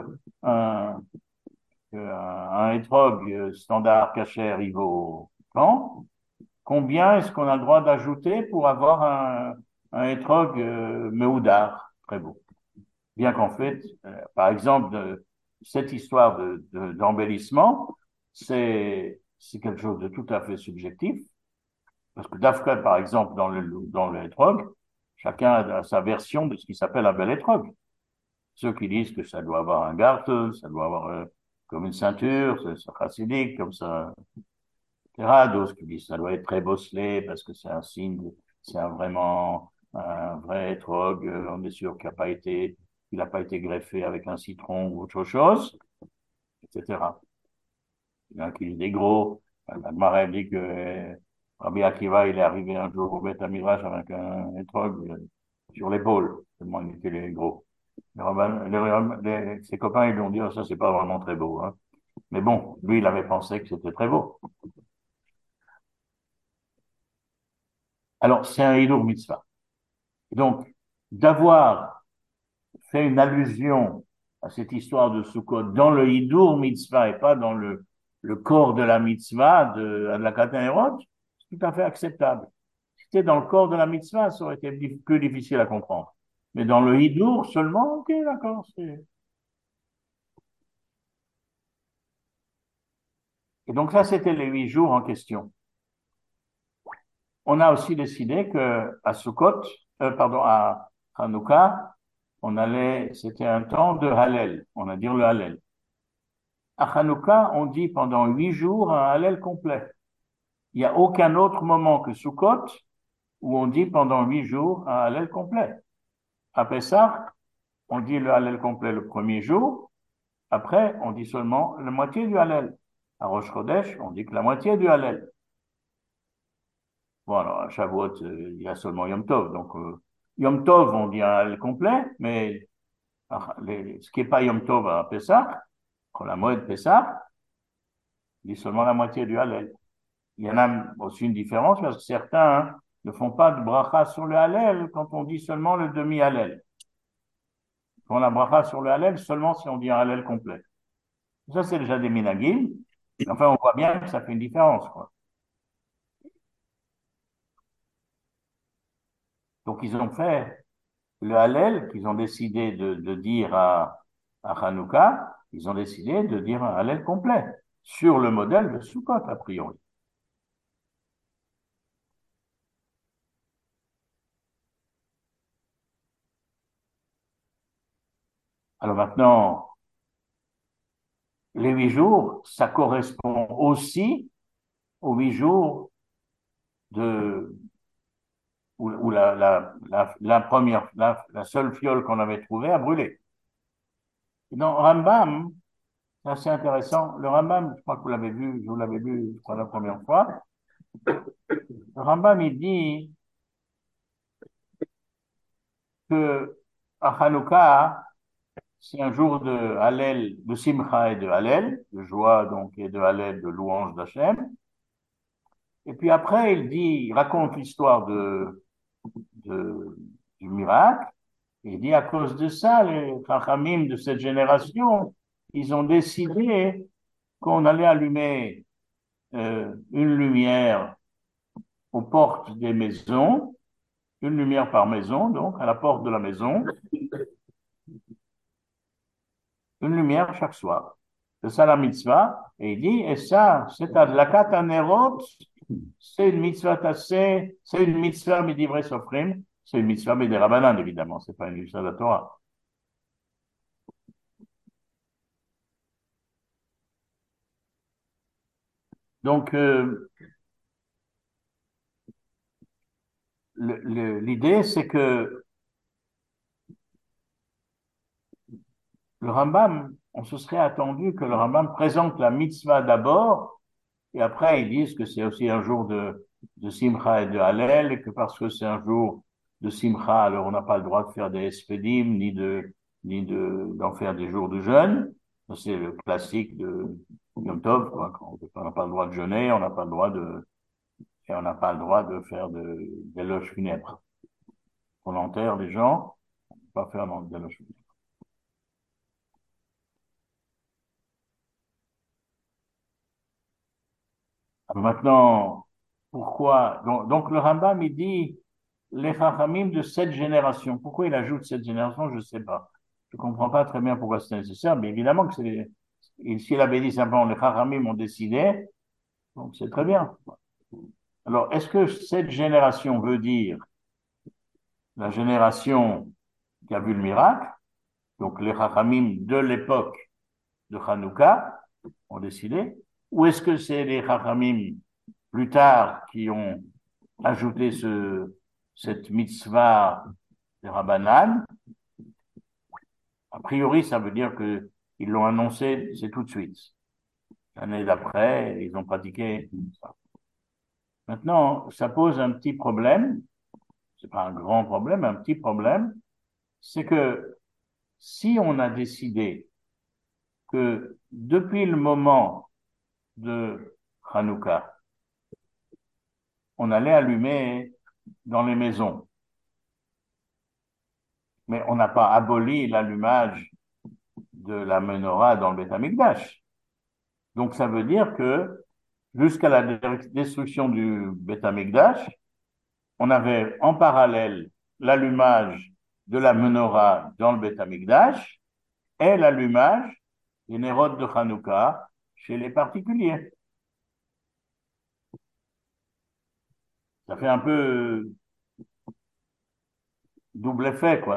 un étrog standard kasher, il vaut tant, combien est-ce qu'on a le droit d'ajouter pour avoir un étrog meoudar, très beau. Bien qu'en fait, par exemple, cette histoire d'embellissement, c'est quelque chose de tout à fait subjectif, parce que d'Afka, par exemple, dans le étrog, chacun a sa version de ce qui s'appelle un bel étrog. Ceux qui disent que ça doit avoir un garde, ça doit avoir comme une ceinture, c'est chassidique, comme ça, etc. D'autres qui disent que ça doit être très bosselé parce que c'est un signe, vraiment un vrai étrog, on est sûr qu'il n'a pas été greffé avec un citron ou autre chose, etc. Il y en a qui disent des gros. La Gemara dit que Rabbi Akiva, il est arrivé un jour au Beth Amidrash avec un étrog sur l'épaule, tellement il était les gros. Ses copains, ils lui ont dit, oh, ça, c'est pas vraiment très beau, hein. Mais bon, lui, il avait pensé que c'était très beau. Alors, c'est un Hidur Mitzvah. Donc, d'avoir fait une allusion à cette histoire de Sukkot dans le Hidur Mitzvah et pas dans le corps de la mitzvah de la Katan c'est tout à fait acceptable. Si c'était dans le corps de la mitzvah, ça aurait été plus difficile à comprendre. Mais dans le Hidur seulement, ok, d'accord. Et donc ça, c'était les 8 jours en question. On a aussi décidé que à Sukkot, pardon, à Hanouka, c'était un temps de Hallel. On a dit le Hallel. À Hanouka, on dit pendant 8 jours un Hallel complet. Il n'y a aucun autre moment que Sukkot où on dit pendant 8 jours un Hallel complet. À Pessah, on dit le Hallel complet le premier jour. Après, on dit seulement la moitié du Hallel. À Rosh Chodesh, on dit que la moitié du Hallel. Bon, alors, à Shavuot, il y a seulement Yom Tov. Donc, Yom Tov, on dit un Hallel complet, mais ce qui n'est pas Yom Tov à Pessah, la mode Pessah, dit seulement la moitié du Hallel. Il y en a aussi une différence parce que certains ne font pas de bracha sur le Hallel quand on dit seulement le demi-Hallel. Ils font la bracha sur le Hallel seulement si on dit un Hallel complet. Ça, c'est déjà des minagim. Enfin, on voit bien que ça fait une différence, quoi. Donc, ils ont fait le Hallel qu'ils ont décidé de dire à Hanouka, ils ont décidé de dire un Hallel complet sur le modèle de Sukkot, a priori. Alors maintenant, les 8 jours, ça correspond aussi aux 8 jours de, où la seule fiole qu'on avait trouvée a brûlé. Et dans Rambam, c'est assez intéressant. Le Rambam, je crois que vous l'avez vu, je crois, la première fois. Le Rambam, il dit que à Hanouka, c'est un jour de Hallel, de Simcha et de Hallel, de joie donc et de Hallel, de louange d'Hachem. Et puis après, il raconte l'histoire de, du miracle. Et il dit à cause de ça, les Chachamim de cette génération, ils ont décidé qu'on allait allumer une lumière aux portes des maisons, une lumière par maison, donc à la porte de la maison, une lumière chaque soir. C'est ça la mitzvah. Et il dit, et ça, c'est adlakat anerot, c'est une mitzvah tassée, c'est une mitzvah midivre sofrim, c'est une mitzvah midirabanan, évidemment, c'est pas une mitzvah de la Torah. Donc, l'idée, c'est que le Rambam, on se serait attendu que le Rambam présente la mitzvah d'abord, et après ils disent que c'est aussi un jour de Simcha et de Hallel, et que parce que c'est un jour de Simcha, alors on n'a pas le droit de faire des espedim, d'en faire des jours de jeûne. C'est le classique de Yom Tov, quoi. On n'a pas le droit de jeûner, et on n'a pas le droit de faire d'éloges funèbres. On enterre les gens, on ne peut pas faire d'éloges funèbres. Alors maintenant, pourquoi? Donc, le Rambam, il dit les Chachamim de cette génération. Pourquoi il ajoute cette génération? Je ne sais pas. Je ne comprends pas très bien pourquoi c'est nécessaire, mais évidemment que s'il avait dit simplement les Chachamim ont décidé, donc c'est très bien. Alors, est-ce que cette génération veut dire la génération qui a vu le miracle, donc les Chachamim de l'époque de Hanouka ont décidé, ou est-ce que c'est les Chachamim plus tard qui ont ajouté cette mitzvah des Rabbanan? A priori, ça veut dire qu'ils l'ont annoncé, c'est tout de suite. L'année d'après, ils ont pratiqué ça. Maintenant, ça pose un petit problème, c'est pas un grand problème, un petit problème, c'est que si on a décidé que depuis le moment de Hanouka, on allait allumer dans les maisons, mais on n'a pas aboli l'allumage de la menorah dans le Beth Amikdash. Donc ça veut dire que jusqu'à la destruction du Beth Amikdash, on avait en parallèle l'allumage de la menorah dans le Beth Amikdash et l'allumage des nérodes de Hanouka chez les particuliers. Ça fait un peu double effet, quoi.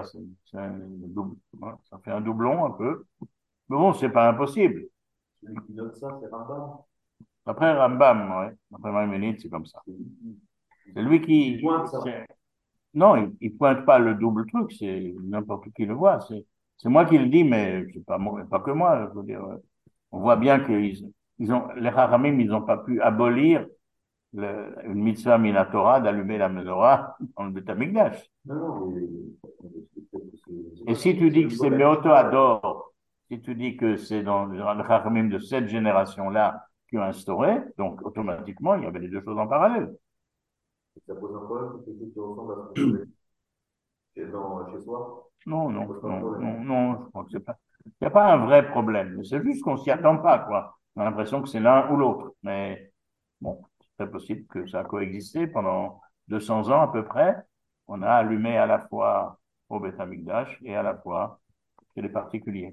Ça fait un doublon un peu. Mais bon, c'est pas impossible. Celui qui note ça, c'est Rambam. Après Rambam, ouais. Après Maïmonide, c'est comme ça. C'est lui Il pointe ça. Non, il pointe pas le double truc, c'est n'importe qui le voit. C'est moi qui le dis, mais c'est pas moi, pas que moi. Je veux dire, on voit bien les Haramim, ils n'ont pas pu abolir une mitzvah minatora d'allumer la menorah dans le Beth Amikdash. Non, non, mais c'est Et pas si tu c'est dis le que c'est nouvel Meoto habitat. Ador, si tu dis que c'est dans les Chachamim de cette génération-là qui ont instauré, donc automatiquement, il y avait les deux choses en parallèle. Ça pose un problème, c'est quelque chose qui ressemble à ce qu'on faisait chez soi. Non, Ça non, pose pas de non, problème. non, non, je crois que c'est pas. Il n'y a pas un vrai problème. C'est juste qu'on s'y attend pas, quoi. On a l'impression que c'est l'un ou l'autre. Mais bon, c'est très possible que ça a coexisté pendant 200 ans à peu près. On a allumé à la fois au Beth Amikdash et à la fois chez les particuliers.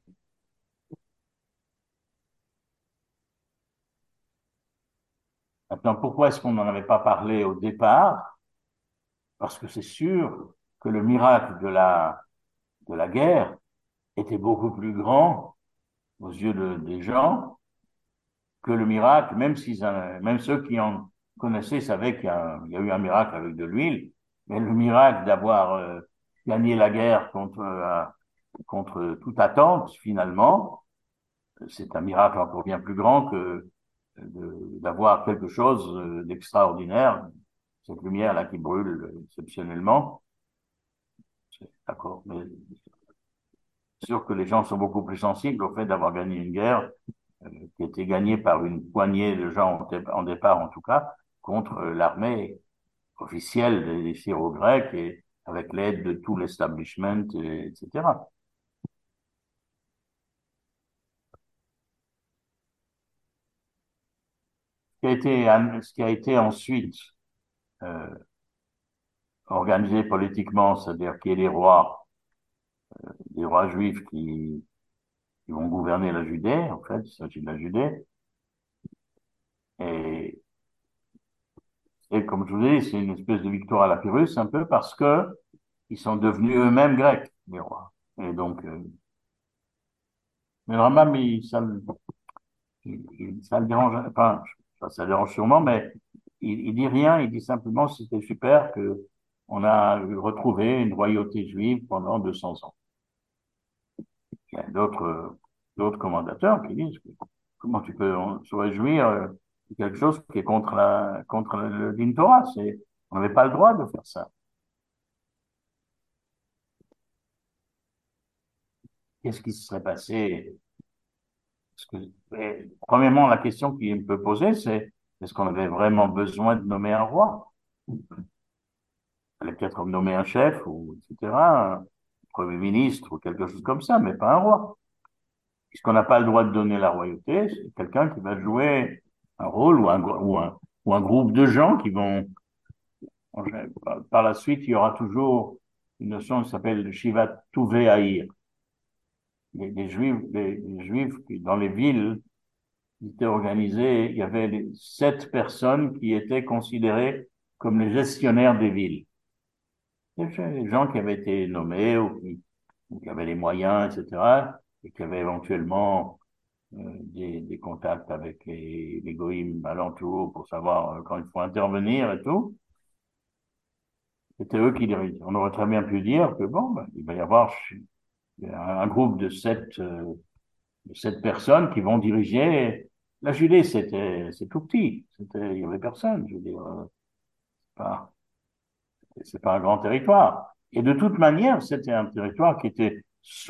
Maintenant, pourquoi est-ce qu'on n'en avait pas parlé au départ? Parce que c'est sûr que le miracle de la guerre était beaucoup plus grand aux yeux des gens que le miracle, même ceux qui en connaissaient savaient qu'il y a eu un miracle avec de l'huile, mais le miracle d'avoir gagné la guerre contre toute attente, finalement, c'est un miracle encore bien plus grand que d'avoir quelque chose d'extraordinaire, cette lumière-là qui brûle exceptionnellement. D'accord, mais c'est sûr que les gens sont beaucoup plus sensibles au fait d'avoir gagné une guerre qui était gagnée par une poignée de gens en départ, en tout cas, contre l'armée officielle des Syro-Grecs et avec l'aide de tout l'establishment, etc. Ce qui a été ensuite euh, organisé politiquement, c'est-à-dire qu'il y ait des rois juifs qui vont gouverner la Judée, en fait, il s'agit de la Judée, et Et comme je vous dis, c'est une espèce de victoire à la Pyrrhus, un peu parce que ils sont devenus eux-mêmes grecs, les rois. Et donc, mais le Rambam, ça le dérange, enfin, ça le dérange sûrement, mais il dit rien, il dit simplement que c'était super que on a retrouvé une royauté juive pendant 200 ans. Il y a d'autres commentateurs qui disent que comment tu peux se réjouir de quelque chose qui est contre le Din Torah, on n'avait pas le droit de faire ça. Qu'est-ce qui se serait passé? Parce que, premièrement, la question qui me peut poser, c'est est-ce qu'on avait vraiment besoin de nommer un roi? Il fallait peut-être nommer un chef, ou etc., un premier ministre, ou quelque chose comme ça, mais pas un roi. Puisqu'on n'a pas le droit de donner la royauté, c'est quelqu'un qui va jouer un rôle ou un groupe de gens qui vont. Par la suite, il y aura toujours une notion qui s'appelle le Shiva Touvé Haïr. Les Juifs qui, dans les villes, était organisé, il y avait 7 personnes qui étaient considérées comme les gestionnaires des villes. Les gens qui avaient été nommés ou qui avaient les moyens, etc., et qui avaient éventuellement des contacts avec les goïms alentours pour savoir quand il faut intervenir et tout. C'était eux qui dirigeaient. On aurait très bien pu dire que bon, ben, il va y avoir un groupe de 7 personnes qui vont diriger la Judée, c'est tout petit. Il y avait personne, je veux dire. Pas, c'est pas un grand territoire. Et de toute manière, c'était un territoire qui était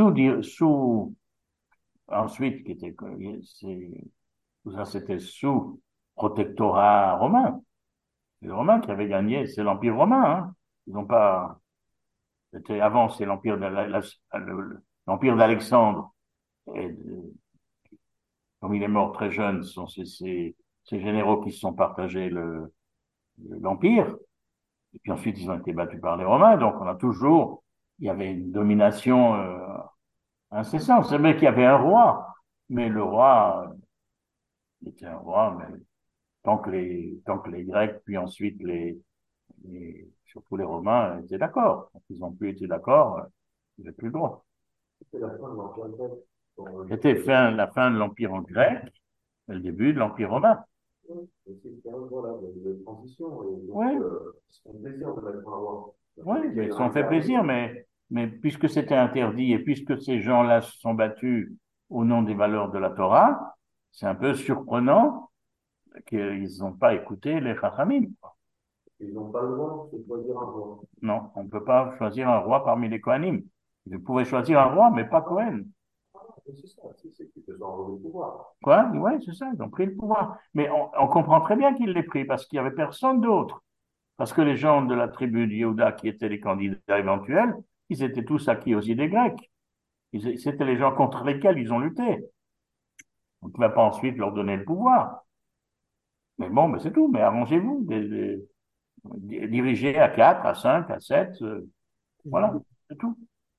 ensuite, tout ça, c'était sous protectorat romain. C'est les Romains qui avaient gagné, c'est l'Empire romain, hein. Ils n'ont pas, avant, c'est l'Empire d'Alexandre. Et comme il est mort très jeune, ce sont ces généraux qui se sont partagés l'Empire. Et puis ensuite, ils ont été battus par les Romains. Donc, il y avait une domination incessante. C'est vrai qu'il y avait un roi, mais le roi était un roi, mais tant que les Grecs, puis ensuite surtout les Romains étaient d'accord. Quand ils n'ont plus été d'accord, ils n'avaient plus le droit. C'est la fin de l'Empire grec. C'était la fin de l'Empire grec et le début de l'Empire romain. Et c'est quand même voilà, de transition. Et donc, Oui, ils se font plaisir de mettre un roi. oui, Il y a mais eu ils se un sont fait interdit. plaisir, mais puisque c'était interdit et puisque ces gens-là se sont battus au nom des valeurs de la Torah, c'est un peu surprenant qu'ils n'ont pas écouté les Chachamim. Ils n'ont pas le droit de choisir un roi. Non, on ne peut pas choisir un roi parmi les Kohanim. Ils pouvaient choisir un roi, mais pas Kohen. Et c'est ça, c'est qu'ils se sont enlevés le pouvoir. Quoi? Oui, c'est ça, ils ont pris le pouvoir. Mais on comprend très bien qu'ils l'aient pris parce qu'il n'y avait personne d'autre. Parce que les gens de la tribu de Yehuda qui étaient les candidats éventuels, ils étaient tous acquis aux idées grecques. C'était les gens contre lesquels ils ont lutté. On ne va pas ensuite leur donner le pouvoir. Mais bon, mais c'est tout. Mais arrangez-vous. Dirigez à 4, à 5, à 7. Voilà, c'est tout.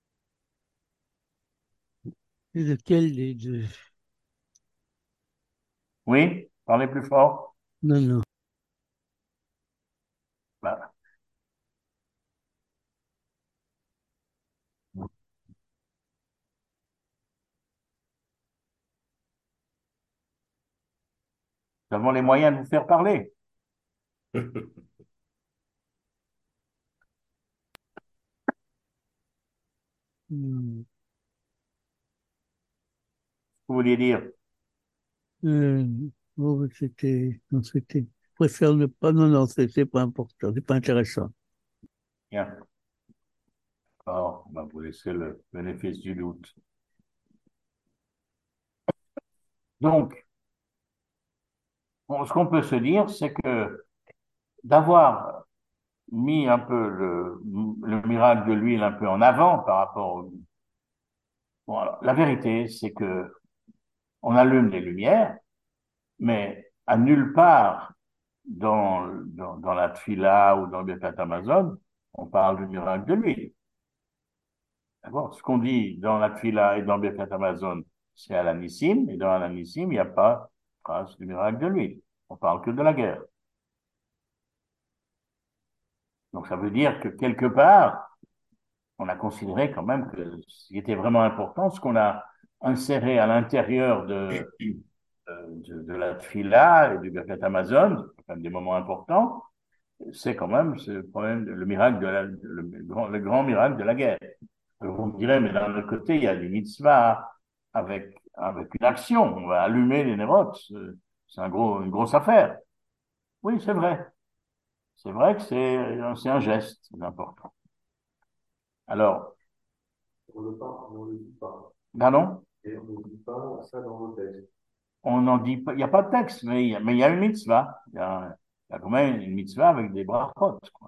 Et lequel des deux? Oui, parlez plus fort. Non, non. Bah, nous avons les moyens de vous faire parler. Non. Vous vouliez dire, Euh, oh, non, je préfère ne pas, non, non, c'est pas important, c'est pas intéressant. tiens, alors, on va vous laisser le bénéfice du doute. Donc, ce qu'on peut se dire, c'est que d'avoir mis un peu le miracle de l'huile un peu en avant par rapport au... Bon, alors, la vérité, c'est que on allume les lumières, mais à nulle part dans la Tfila ou dans le Birkat Amazon, on parle du miracle de l'huile. D'accord? Ce qu'on dit dans la Tfila et dans le Birkat Amazon, c'est à l'Anissim, et dans l'Anissim, il n'y a pas trace du miracle de l'huile. On parle que de la guerre. Donc ça veut dire que quelque part, on a considéré quand même que ce qui était vraiment important, ce qu'on a inséré à l'intérieur de la Tfila et du Birkat Amazon, c'est quand même des moments importants, c'est quand même ce problème, le miracle le grand miracle de la guerre. Vous me direz, mais d'un autre côté, il y a des mitzvahs avec une action. On va allumer les nérotes. C'est une grosse affaire. Oui, c'est vrai. C'est vrai que c'est un geste important. Alors, On ne le dit pas. pardon? Et on ne dit pas ça dans nos textes. On n'en dit pas, il n'y a pas de texte, mais il y a une mitzvah. Il y a quand même une mitzvah avec des brachot, quoi.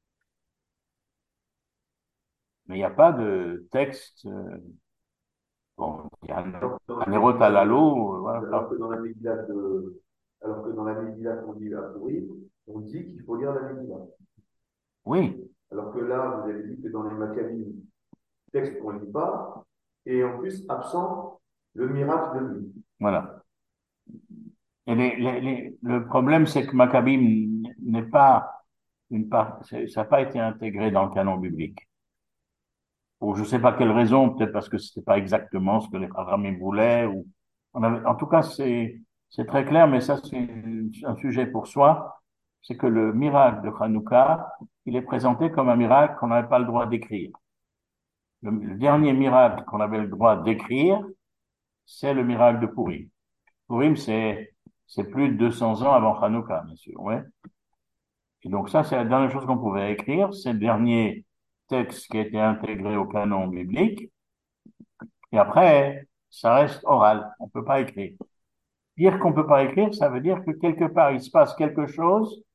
Mais il n'y a pas de texte. Bon, il y a un hérot à l'alo, voilà. Alors que dans la Megillah alors que dans la Megillah qu'on dit à Pourim, on dit qu'il faut lire la Megillah. Oui, Alors que là, vous avez dit que dans les Maccabim, texte qu'on ne lit pas, et en plus absent le miracle de lui. voilà. Et le problème, c'est que Maccabim n'est pas ça n'a pas été intégré dans le canon biblique. Pour je ne sais pas quelle raison, peut-être parce que c'était pas exactement ce que les Chachamim voulaient, en tout cas, c'est très clair, mais ça, c'est un sujet pour soi. C'est que le miracle de Hanouka, il est présenté comme un miracle qu'on n'avait pas le droit d'écrire. Le dernier miracle qu'on avait le droit d'écrire, c'est le miracle de Purim. Purim, c'est c'est plus de 200 ans avant Hanouka, bien sûr, ouais. Et donc ça, c'est la dernière chose qu'on pouvait écrire. C'est le dernier texte qui a été intégré au canon biblique. Et après, ça reste oral. On peut pas écrire. Dire qu'on peut pas écrire, ça veut dire que quelque part, il se passe quelque chose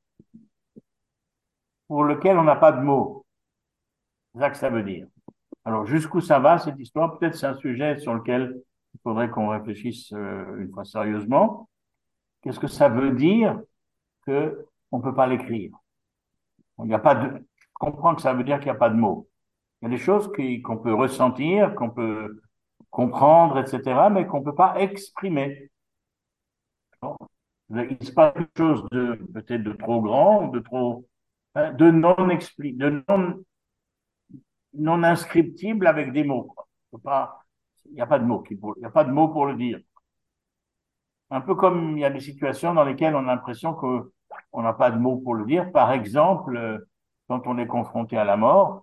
pour lequel on n'a pas de mots. C'est ça que ça veut dire. Alors, jusqu'où ça va, cette histoire? Peut-être c'est un sujet sur lequel il faudrait qu'on réfléchisse une fois sérieusement. Qu'est-ce que ça veut dire que on peut pas l'écrire? Il n'y a pas de, je comprends que ça veut dire qu'il n'y a pas de mots. Il y a des choses qu'on peut ressentir, qu'on peut comprendre, etc., mais qu'on peut pas exprimer. Bon. Il se passe quelque chose de, peut-être de trop grand, de trop, hein, de non expli, de non inscriptible avec des mots, quoi. Il n'y a pas de mots il n'y a pas de mots pour le dire. Un peu comme il y a des situations dans lesquelles on a l'impression qu'on n'a pas de mots pour le dire. Par exemple, quand on est confronté à la mort,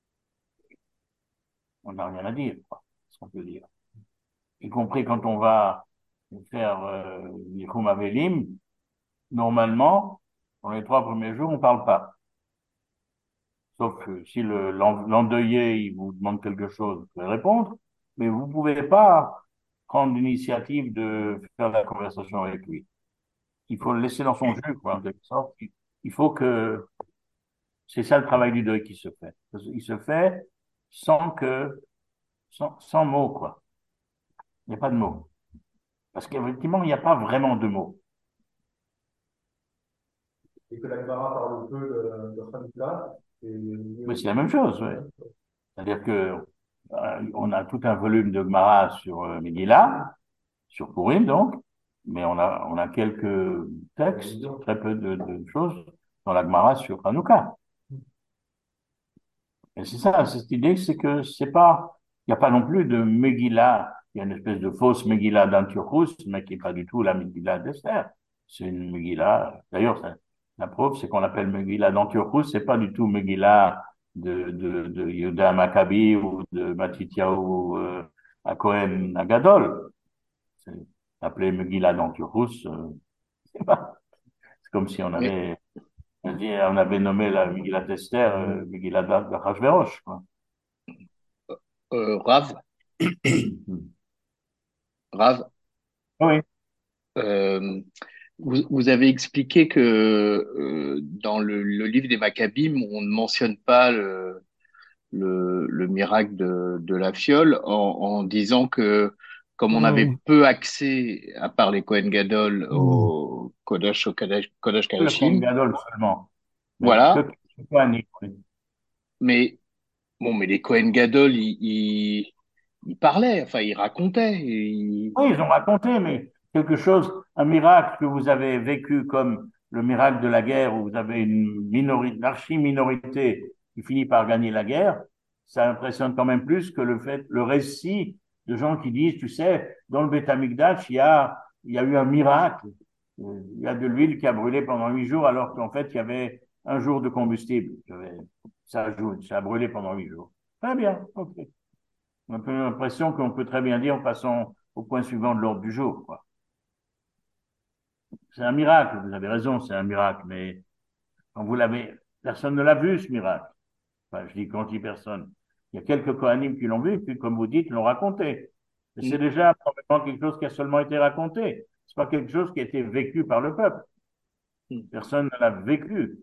on n'a rien à dire, quoi, ce qu'on peut dire. Y compris quand on va faire Nichum Avelim, normalement, dans les 3 premiers jours, on parle pas. Sauf que si l'endeuillé, il vous demande quelque chose, vous pouvez répondre, mais vous pouvez pas prendre l'initiative de faire la conversation avec lui. Il faut le laisser dans son jus, quoi, en quelque sorte. Il faut que, c'est ça le travail du deuil qui se fait. Il se fait sans que, sans mots, quoi. Il n'y a pas de mots. Parce qu'effectivement, il n'y a pas vraiment de mots. Et que la Gemara parle peu de Hanouka, et Mais c'est la même chose, ouais. C'est-à-dire que, on a tout un volume de Gemara sur Megillah, sur Purim, donc, mais on a quelques textes, très peu de choses dans la Gemara sur Hanouka. Et c'est ça, c'est cette idée, c'est que c'est pas, il n'y a pas non plus de Megillah, il y a une espèce de fausse Megillah d'Antiochus, mais qui n'est pas du tout la Megillah d'Esther. C'est une Megillah, d'ailleurs, la preuve, c'est qu'on l'appelle Megillah d'Antiochus, c'est pas du tout Megillah de Yehuda Maccabi ou de Matityahu à Cohen Agadol. C'est appelé Megillah d'Antiochus, c'est comme si Mais on avait nommé la Megillah d'Esther, Megillah d'Achashverosh, quoi. Rav, Rav, Oui. euh, vous avez expliqué que dans le livre des Maccabim, on ne mentionne pas le miracle de la fiole en disant que comme on avait Oh, peu accès, à part les Kohen Gadol, oh. au Kodesh Le Kohen Kadashim, Gadol seulement, mais voilà. que Kohanim, oui. Mais bon, mais les Kohen Gadol, ils parlaient, enfin, ils racontaient. Oui, ils ont raconté, mais quelque chose, un miracle que vous avez vécu comme le miracle de la guerre, où vous avez une minorité, une archi-minorité qui finit par gagner la guerre, ça impressionne quand même plus que le fait, le récit de gens qui disent, tu sais, dans le Beth Amikdash, il y a eu un miracle. Il y a de l'huile qui a brûlé pendant 8 jours, alors qu'en fait, il y avait un jour de combustible. Ça a brûlé pendant 8 jours. Très bien, ok. On a un peu l'impression qu'on peut très bien dire en passant au point suivant de l'ordre du jour, quoi. C'est un miracle, vous avez raison, c'est un miracle, mais quand vous l'avez, personne ne l'a vu, ce miracle. Enfin, je dis quand je dis personne. Il y a quelques Kohanim qui l'ont vu, et puis, comme vous dites, l'ont raconté. Mais c'est Mm, déjà probablement quelque chose qui a seulement été raconté. C'est pas quelque chose qui a été vécu par le peuple. mm. Personne ne l'a vécu.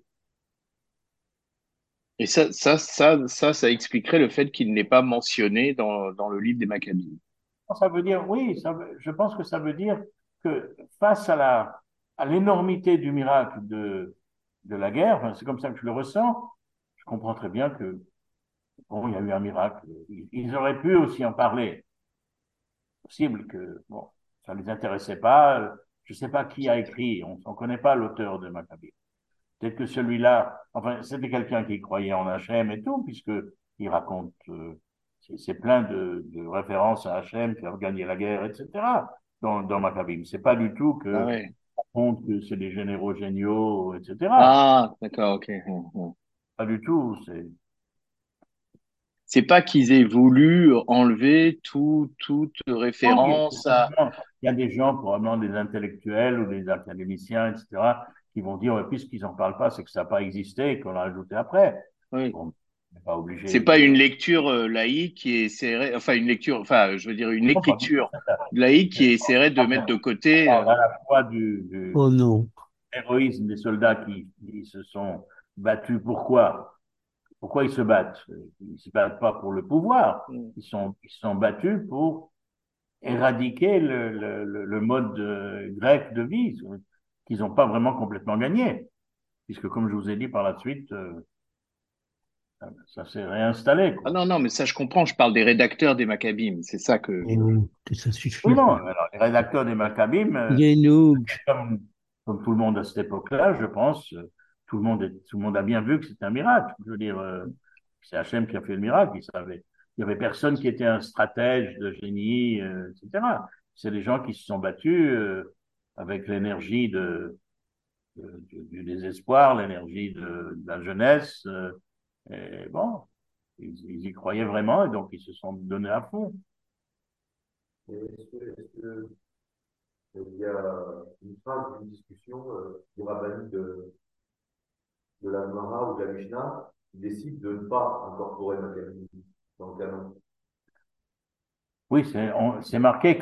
Et ça expliquerait le fait qu'il n'est pas mentionné dans le livre des Maccabées. Ça veut dire, oui, je pense que ça veut dire que face à l'énormité du miracle de la guerre, enfin, c'est comme ça que je le ressens, je comprends très bien que, bon, il y a eu un miracle. Ils auraient pu aussi en parler. Possible que, bon, ça les intéressait pas. Je sais pas qui a écrit, on ne connaît pas l'auteur de Maccabée. Peut-être que celui-là, enfin, c'était quelqu'un qui croyait en Hachem et tout, puisque il raconte, c'est plein de références à Hachem qui a gagné la guerre, etc. dans Maccabim. C'est pas du tout Ah que ouais. raconte que c'est des généraux géniaux, etc. Ah, d'accord, ok. Mm, mm. Pas du tout. C'est c'est pas qu'ils aient voulu enlever toute Non, c'est référence à. simplement, il y a des gens, probablement des intellectuels ou des académiciens, etc., qui vont dire, ouais, puisqu'ils n'en parlent pas, c'est que ça n'a pas existé et qu'on l'a ajouté après. Oui. Bon, on n'est pas C'est obligé pas une de... lecture laïque qui essaierait, enfin une lecture, enfin je veux dire une Non, pas du tout. écriture laïque qui essaierait de mettre de On côté. parle à la fois du Oh non. héroïsme des soldats qui se sont battus. Pourquoi? Pourquoi ils se battent? Ils ne se battent pas pour le pouvoir. Ils se sont battus pour éradiquer le mode grec de vie qu'ils n'ont pas vraiment complètement gagné. Puisque, comme je vous ai dit par la suite, ça s'est réinstallé, Ah quoi. non, non, mais ça je comprends, je parle des rédacteurs des Maccabim, c'est ça que Et non, que ça Oui, suffit. non, alors, les rédacteurs des Maccabim, Guénoug. comme, comme tout le monde à cette époque-là, je pense, tout le monde a bien vu que c'était un miracle. Je veux dire, c'est Hachem qui a fait le miracle, il savait. Il n'y avait personne qui était un stratège de génie, etc. C'est les gens qui se sont battus avec l'énergie du désespoir, l'énergie de la jeunesse. Et bon, ils y croyaient vraiment et donc ils se sont donnés à fond. Et il y a une phrase d'une discussion du rabbin de la Gemara ou de la Mishnah qui décide de ne pas incorporer Maccabée dans le canon. Oui, c'est marqué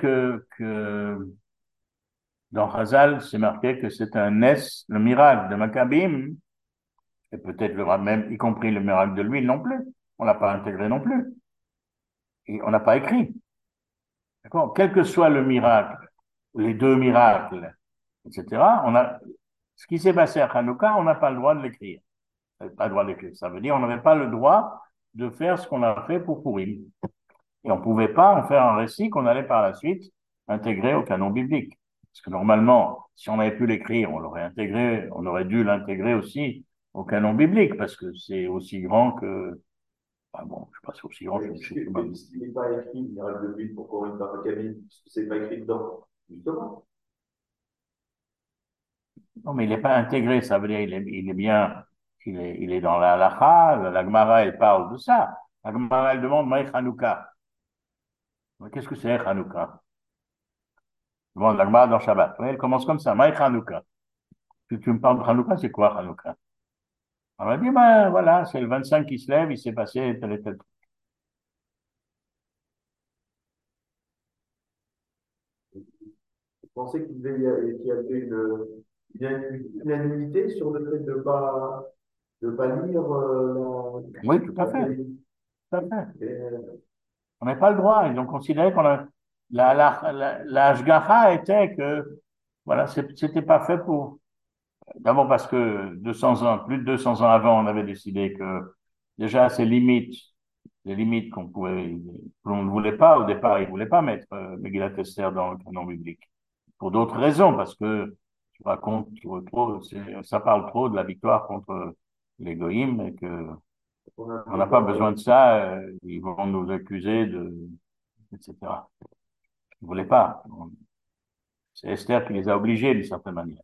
dans Hazal, c'est marqué que c'est un Nes, le miracle de Maccabim, et peut-être même, y compris le miracle de l'huile non plus. On l'a pas intégré non plus. Et on n'a pas écrit. D'accord? Quel que soit le miracle, les deux miracles, etc., ce qui s'est passé à Hanouka, on n'a pas le droit de l'écrire. Pas le droit d'écrire. Ça veut dire on n'avait pas le droit de faire ce qu'on a fait pour Purim. Et on ne pouvait pas en faire un récit qu'on allait par la suite intégrer au canon biblique. Parce que normalement, si on avait pu l'écrire, on l'aurait intégré, on aurait dû l'intégrer aussi au canon biblique, parce que c'est aussi grand que, enfin bon, je sais pas si c'est aussi grand, je sais pas. S'il n'est pas écrit, il n'y a de but pourquoi on ne pas Maccabée, parce que c'est pas écrit dedans. Justement. Non, mais il n'est pas intégré, ça veut dire il est bien, il est dans la halakha, la Gemara, elle parle de ça. La Gemara, elle demande, Maï Hanouka. Qu'est-ce que c'est Hanouka? Bon, la Gemara dans Shabbat. Oui, elle commence comme ça, Maï Hanouka. Tu me parles de Hanouka, c'est quoi Hanouka? On m'a dit, ben voilà, c'est le 25 qui se lève, il s'est passé tel et tel truc. Vous pensez qu'il y avait une unanimité sur le fait de pas lire Oui, tout à la fait, Kabbie. tout à fait. Et, On n'a pas le droit. Ils ont considéré qu'on a, la Hashgacha était que, voilà, c'était pas fait pour, d'abord parce que 200 ans, plus de 200 ans avant, on avait décidé que, déjà, ces limites, les limites qu'on ne voulait pas, au départ, ils ne voulaient pas mettre Megillat Esther dans le canon biblique. Pour d'autres raisons, parce que trop, ça parle trop de la victoire contre les goïms et que on a on peu n'a pas peur. besoin de ça, ils vont nous accuser etc. Ils ne voulaient pas. C'est Esther qui les a obligés d'une certaine manière.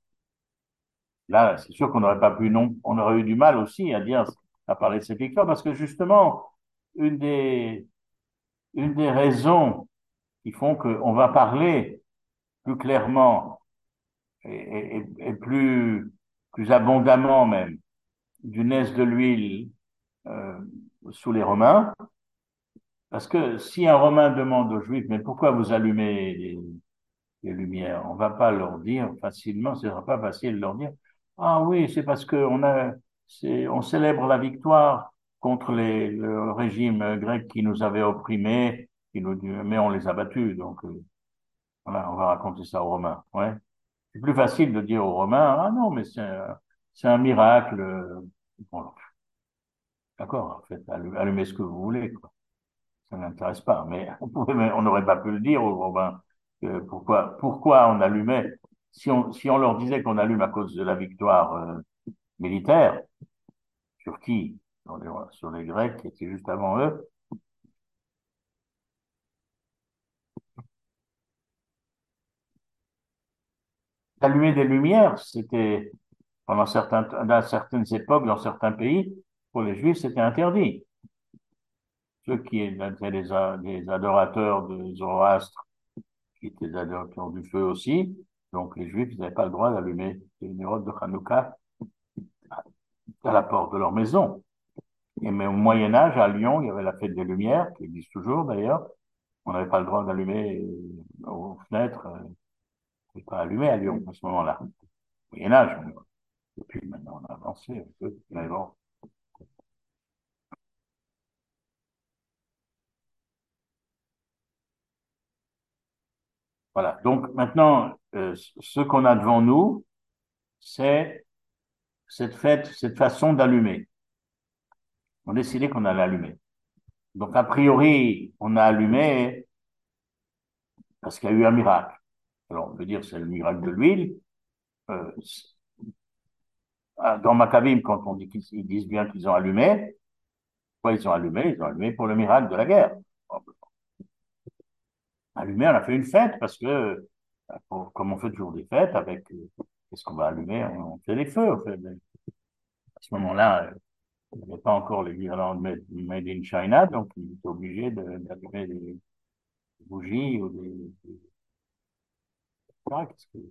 Là, c'est sûr qu'on n'aurait pas pu, non, on aurait eu du mal aussi à dire, à parler de cette victoire, parce que justement, une des, une des raisons qui font qu'on va parler plus clairement et plus abondamment même du nez de l'huile euh, sous les Romains, parce que si un Romain demande aux Juifs, mais pourquoi vous allumez les lumières, on va pas leur dire facilement, ce sera pas facile de leur dire, ah oui, c'est parce que on célèbre la victoire contre le régime grec qui nous avait opprimés, mais on les a battus, donc voilà, on va raconter ça aux Romains, ouais. C'est plus facile de dire aux Romains, ah non, mais c'est un miracle. Bon, d'accord, faites, allumez ce que vous voulez, quoi. Ça n'intéresse pas. Mais on n'aurait pas pu le dire aux Romains. Pourquoi on allumait, si on leur disait qu'on allume à cause de la victoire militaire, sur qui? Sur les Grecs qui étaient juste avant eux. Allumer des lumières, c'était, dans certaines époques, dans certains pays, pour les Juifs, c'était interdit. ceux qui étaient des adorateurs de Zoroastre, qui étaient des adorateurs du feu aussi. Donc les Juifs, ils n'avaient pas le droit d'allumer les nérodes de Hanouka à la porte de leur maison. Mais au Moyen Âge, à Lyon, il y avait la fête des Lumières, qui existe toujours d'ailleurs. On n'avait pas le droit d'allumer aux fenêtres, et pas allumer à Lyon à ce moment-là. Moyen Âge, depuis maintenant on a avancé un peu, mais bon. Voilà. Donc maintenant, ce qu'on a devant nous, c'est cette fête, cette façon d'allumer. On a décidé qu'on allait allumer. Donc a priori, on a allumé parce qu'il y a eu un miracle. Alors on peut dire c'est le miracle de l'huile. Euh, dans Maccabim, quand on dit qu'ils disent bien qu'ils ont allumé, pourquoi ils ont allumé? Ils ont allumé pour le miracle de la guerre. Allumé, on a fait une fête parce que, comme on fait toujours des fêtes avec, qu'est-ce qu'on va allumer? On fait des feux. À ce moment-là, il n'y avait pas encore les guirlandes made in China, donc il était obligé d'allumer des bougies ou ah,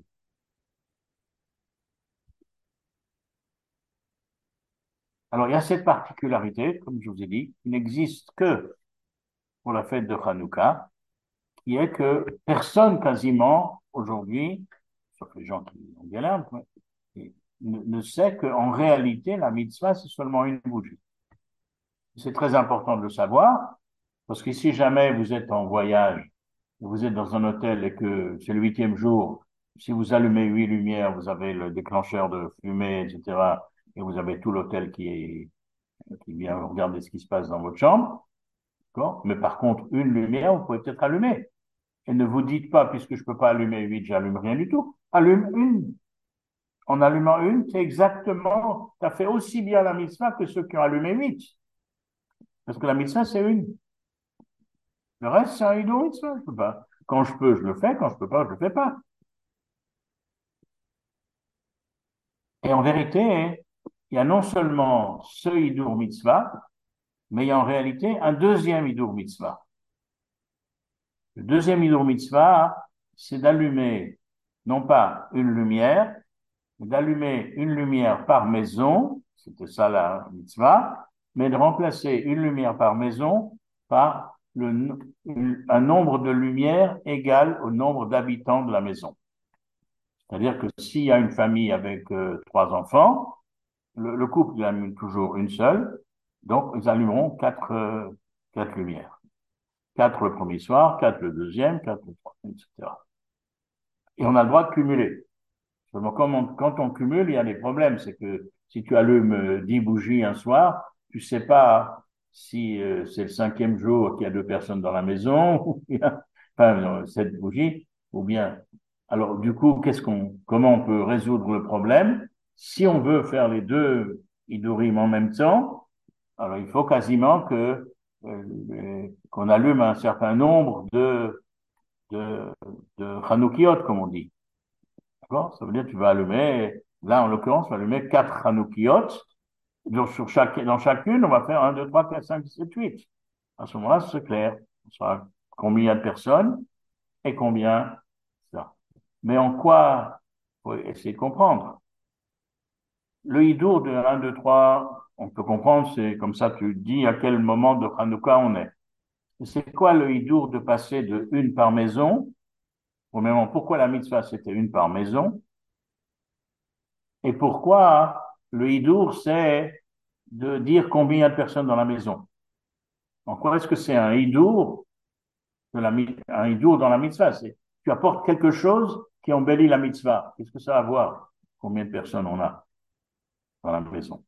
Alors, il y a cette particularité, comme je vous ai dit, qui n'existe que pour la fête de Hanouka, qui est que personne quasiment aujourd'hui, sauf les gens qui ont bien l'air, ne sait qu'en réalité, la mitzvah, c'est seulement une bougie. C'est très important de le savoir, parce que si jamais vous êtes en voyage, vous êtes dans un hôtel et que c'est le 8e jour, si vous allumez 8 lumières, vous avez le déclencheur de fumée, etc., et vous avez tout l'hôtel qui vient regarder ce qui se passe dans votre chambre, d'accord? Mais par contre, une lumière, vous pouvez peut-être allumer. Et ne vous dites pas, puisque je peux pas allumer 8, j'allume rien du tout. Allume une. En allumant une, c'est exactement, ça fait aussi bien la mitzvah que ceux qui ont allumé 8. Parce que la mitzvah, c'est une. Le reste, c'est un hidour mitzvah. Je peux pas. Quand je peux, je le fais. Quand je peux pas, je le fais pas. Et en vérité, il y a non seulement ce hidour mitzvah, mais il y a en réalité un deuxième hidour mitzvah. Le deuxième hidour mitzvah, c'est d'allumer non pas une lumière, mais d'allumer une lumière par maison, c'était ça la mitzvah, mais de remplacer une lumière par maison par un nombre de lumières égal au nombre d'habitants de la maison. C'est-à-dire que s'il y a une famille avec 3 enfants, le couple il allume toujours une seule, donc ils allumeront quatre lumières. 4 le premier soir, 4 le deuxième, 4 le troisième, etc. Et on a le droit de cumuler. Seulement, quand on cumule, il y a des problèmes. C'est que si tu allumes 10 bougies un soir, tu sais pas si c'est le 5e jour qu'il y a 2 personnes dans la maison, ou bien, enfin, 7 bougies, ou bien. Alors, du coup, comment on peut résoudre le problème? Si on veut faire les deux idorim en même temps, alors il faut quasiment qu'on allume un certain nombre de, de Hanoukiot, comme on dit. D'accord? Ça veut dire que tu vas allumer, là en l'occurrence, on va allumer 4 Hanoukiot. Donc, dans chacune, on va faire 1, 2, 3, 4, 5, 6, 7, 8. À ce moment-là, c'est clair. On saura combien de personnes et combien ça. Mais en quoi, faut essayer de comprendre. Le hidour de 1, 2, 3, on peut comprendre, c'est comme ça, tu dis à quel moment de Hanouka on est. C'est quoi le hidour de passer de une par maison? Premièrement, pourquoi la mitzvah c'était une par maison? Et pourquoi le hidour c'est de dire combien il y a de personnes dans la maison? En quoi est-ce que c'est un hidour un hidour dans la mitzvah? Tu apportes quelque chose qui embellit la mitzvah. Qu'est-ce que ça a à voir? Combien de personnes on a dans la maison?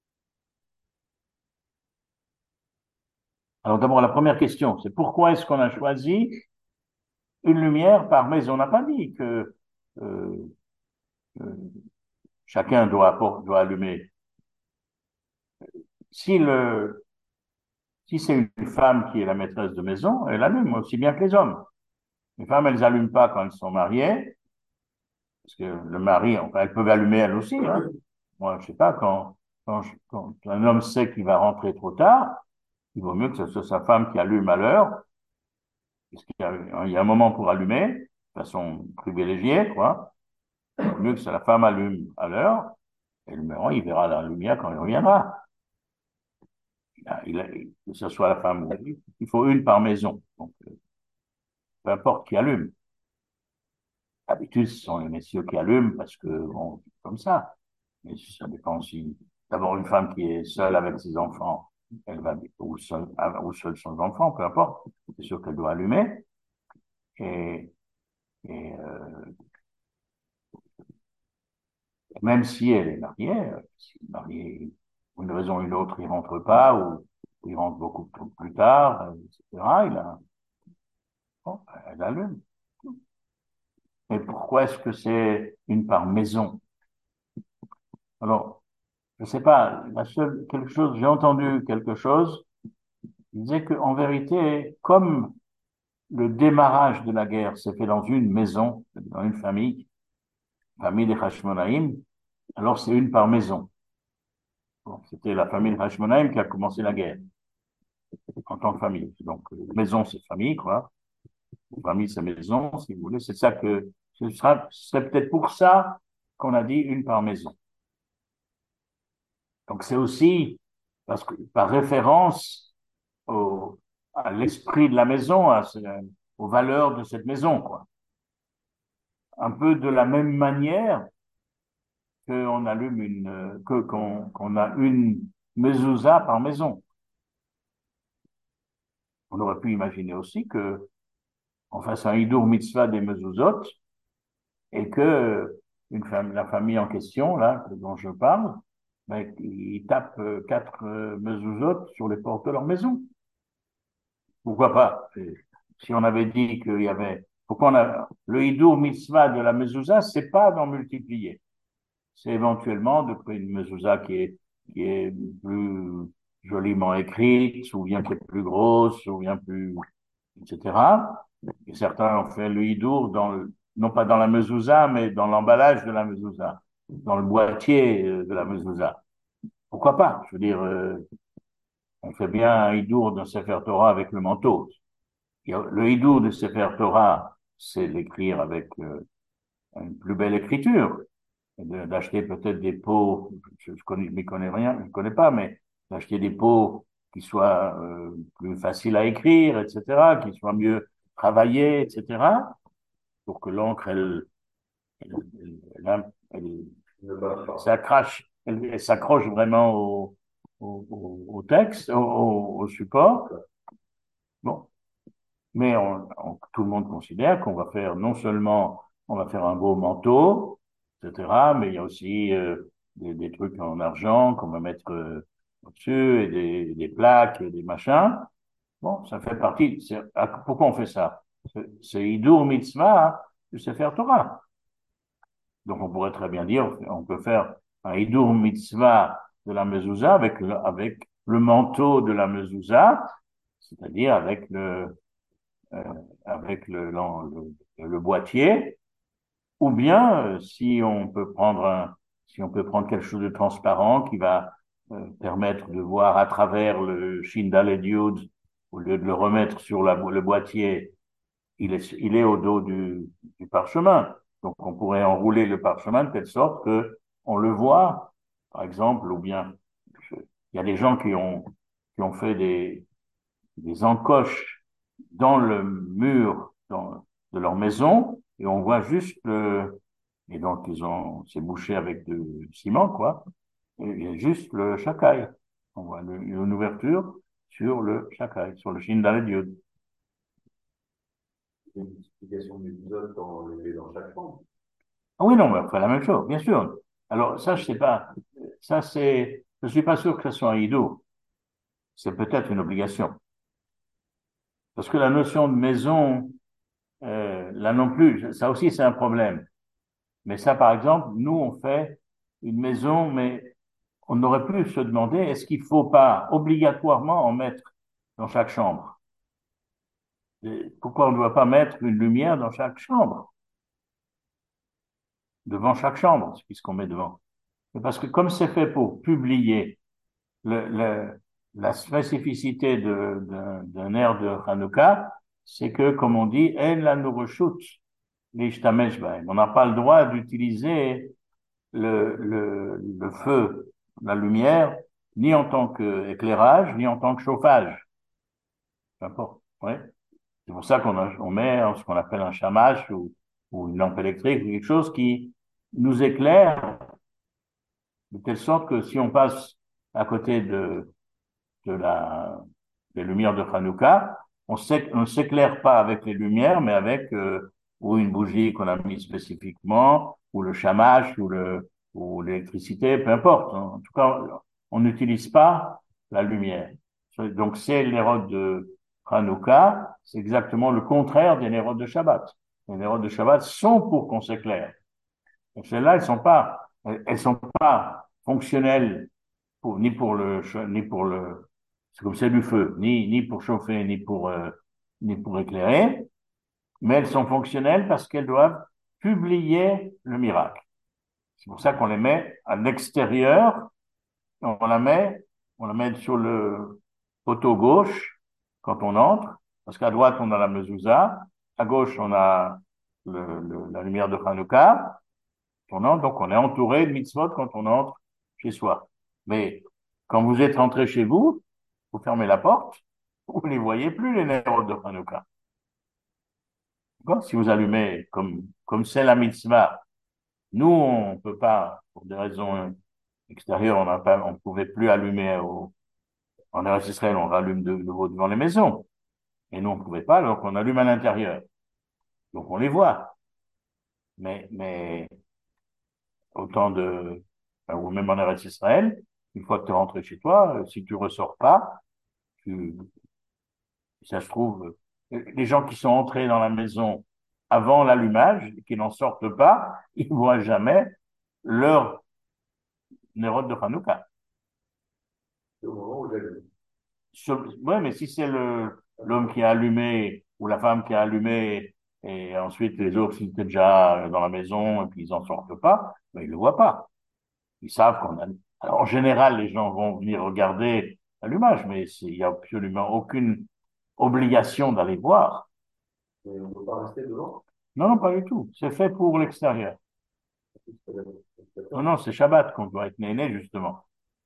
Alors d'abord, la première question, c'est pourquoi est-ce qu'on a choisi une lumière par maison? On n'a pas dit que euh, euh, chacun doit allumer. Si si c'est une femme qui est la maîtresse de maison, elle allume aussi bien que les hommes. Les femmes, elles allument pas quand elles sont mariées, parce que le mari, enfin, elles peuvent allumer elles aussi, hein. Moi, je sais pas, quand un homme sait qu'il va rentrer trop tard, il vaut mieux que ce soit sa femme qui allume à l'heure, puisqu'il y a un moment pour allumer, de façon privilégiée, quoi. Il vaut mieux que la femme allume à l'heure, et le mari, il verra la lumière quand il reviendra. Que ce soit la femme ou lui, il faut une par maison. Donc, peu importe qui allume. D'habitude, ce sont les messieurs qui allument parce que, bon, c'est comme ça. Mais ça dépend aussi. D'abord, une femme qui est seule avec ses enfants, elle va, ou seule sans enfants, peu importe. C'est sûr qu'elle doit allumer. Et, et même si elle est mariée, si elle est mariée, pour une raison ou une autre, il rentre pas, ou il rentre beaucoup plus tard, etc., bon, elle allume. Mais pourquoi est-ce que c'est une par maison? Alors, je sais pas, j'ai entendu quelque chose, il disait qu'en vérité, comme le démarrage de la guerre s'est fait dans une maison, dans une famille des Hashmonaïm, alors c'est une par maison. Bon, c'était la famille des Hashmonaïm qui a commencé la guerre, en tant que famille. Donc, maison, c'est famille, quoi. Famille, c'est maison, si vous voulez. C'est ça que, c'est peut-être pour ça qu'on a dit une par maison. Donc, c'est aussi, parce que, par référence à l'esprit de la maison, aux valeurs de cette maison, quoi. Un peu de la même manière qu'on a une mezouza par maison. On aurait pu imaginer aussi que on fasse un hidour mitzvah des mezouzot et que la famille en question, là, dont je parle, ben, ils tapent quatre mezouzot sur les portes de leur maison. Pourquoi pas? Si on avait dit qu'il y avait, le hidour mitzvah de la mezouza, c'est pas d'en multiplier. C'est éventuellement de créer une mezouza qui est plus joliment écrite, ou bien qui est plus grosse, ou bien plus, etc. Et certains ont fait le hidour non pas dans la mezouza, mais dans l'emballage de la mezouza, dans le boîtier de la mezouza. Pourquoi pas? Je veux dire, on fait bien un hidour d'un Sefer Torah avec le manteau. Le hidour de Sefer Torah, c'est l'écrire avec une plus belle écriture, d'acheter peut-être des pots, je m'y connais rien, je ne connais pas, mais d'acheter des pots qui soient plus faciles à écrire, etc., qui soient mieux travaillés, etc., pour que l'encre, ça crache, elle s'accroche vraiment au texte, au support. Bon, mais tout le monde considère qu'on va faire non seulement on va faire un beau manteau, etc., mais il y a aussi des trucs en argent qu'on va mettre au-dessus et des plaques et des machins. Bon, ça fait partie. Pourquoi on fait ça? C'est Hidur Mitzvah du Sefer Torah. Donc on pourrait très bien dire, on peut faire un Hidur Mitzvah de la mezouza avec le manteau de la mezouza, c'est-à-dire euh, avec le boîtier, ou bien si on peut prendre quelque chose de transparent qui va permettre de voir à travers le Shindal et Yud, au lieu de le remettre sur le boîtier, il est au dos du parchemin. Donc on pourrait enrouler le parchemin de telle sorte que on le voit, par exemple, ou bien il y a des gens qui ont fait des encoches dans le mur de leur maison et on voit juste et donc c'est bouché avec du ciment, quoi. Et il y a juste le shakai. On voit une ouverture sur le shakai, sur le Shindal Yud. Une multiplication du zone quand on le met dans chaque chambre. Ah oui, non, mais on fait la même chose, bien sûr. Alors, ça, je sais pas. Je suis pas sûr que ce soit un ido. C'est peut-être une obligation. Parce que la notion de maison, là non plus, ça aussi, c'est un problème. Mais ça, par exemple, nous, on fait une maison, mais on aurait pu se demander, est-ce qu'il faut pas obligatoirement en mettre dans chaque chambre? Pourquoi on ne doit pas mettre une lumière dans chaque chambre? Devant chaque chambre, c'est ce qu'on met devant. Parce que comme c'est fait pour publier le, le, la spécificité d'un air de Hanouka, c'est que, comme on dit, en la nourrechut, l'ishtamesh bahem. On n'a pas le droit d'utiliser le feu, la lumière, ni en tant qu'éclairage, ni en tant que chauffage. Peu importe. Ouais. C'est pour ça on met ce qu'on appelle un chamash ou une lampe électrique, ou quelque chose qui nous éclaire de telle sorte que si on passe à côté de la, des lumières de Hanouka, on ne s'éclaire pas avec les lumières, mais avec ou une bougie qu'on a mise spécifiquement, ou le chamash, ou l'électricité, peu importe. En tout cas, on n'utilise pas la lumière. Donc, c'est l'érode de Hanouka, c'est exactement le contraire des nérodes de Shabbat. Les nérodes de Shabbat sont pour qu'on s'éclaire. Et celles-là, elles sont pas fonctionnelles ni pour le, c'est comme c'est du feu, ni pour chauffer, ni pour éclairer, mais elles sont fonctionnelles parce qu'elles doivent publier le miracle. C'est pour ça qu'on les met à l'extérieur, on la met, on la met sur le poteau gauche quand on entre, parce qu'à droite on a la mezouza, à gauche on a la lumière de Hanouka, on entre, donc on est entouré de mitzvot quand on entre chez soi. Mais quand vous êtes rentré chez vous, vous fermez la porte, vous ne les voyez plus, les nérodes de Hanouka. D'accord. Si vous allumez, comme c'est la mitzvah, nous, on ne peut pas, pour des raisons extérieures, on ne pouvait plus allumer en Eretz Israël, on rallume de nouveau devant les maisons. Et nous, on ne pouvait pas, donc on allume à l'intérieur. Donc on les voit. Mais autant ou même en Eretz Israël, une fois que tu es rentré chez toi, si tu ressors pas, tu, ça se trouve, les gens qui sont entrés dans la maison avant l'allumage, et qui n'en sortent pas, ils ne voient jamais leur nérode de Hanouka. C'est au moment où j'allume. Ouais, mais si c'est l'homme qui a allumé ou la femme qui a allumé et ensuite les autres, s'ils étaient déjà dans la maison et puis ils n'en sortent pas, ben, ils ne le voient pas. Ils savent qu'on a. Alors, en général, les gens vont venir regarder l'allumage, mais il n'y a absolument aucune obligation d'aller voir. Mais on ne peut pas rester devant. Non, non, pas du tout. C'est fait pour l'extérieur. Non, non, c'est Shabbat qu'on doit être né, justement.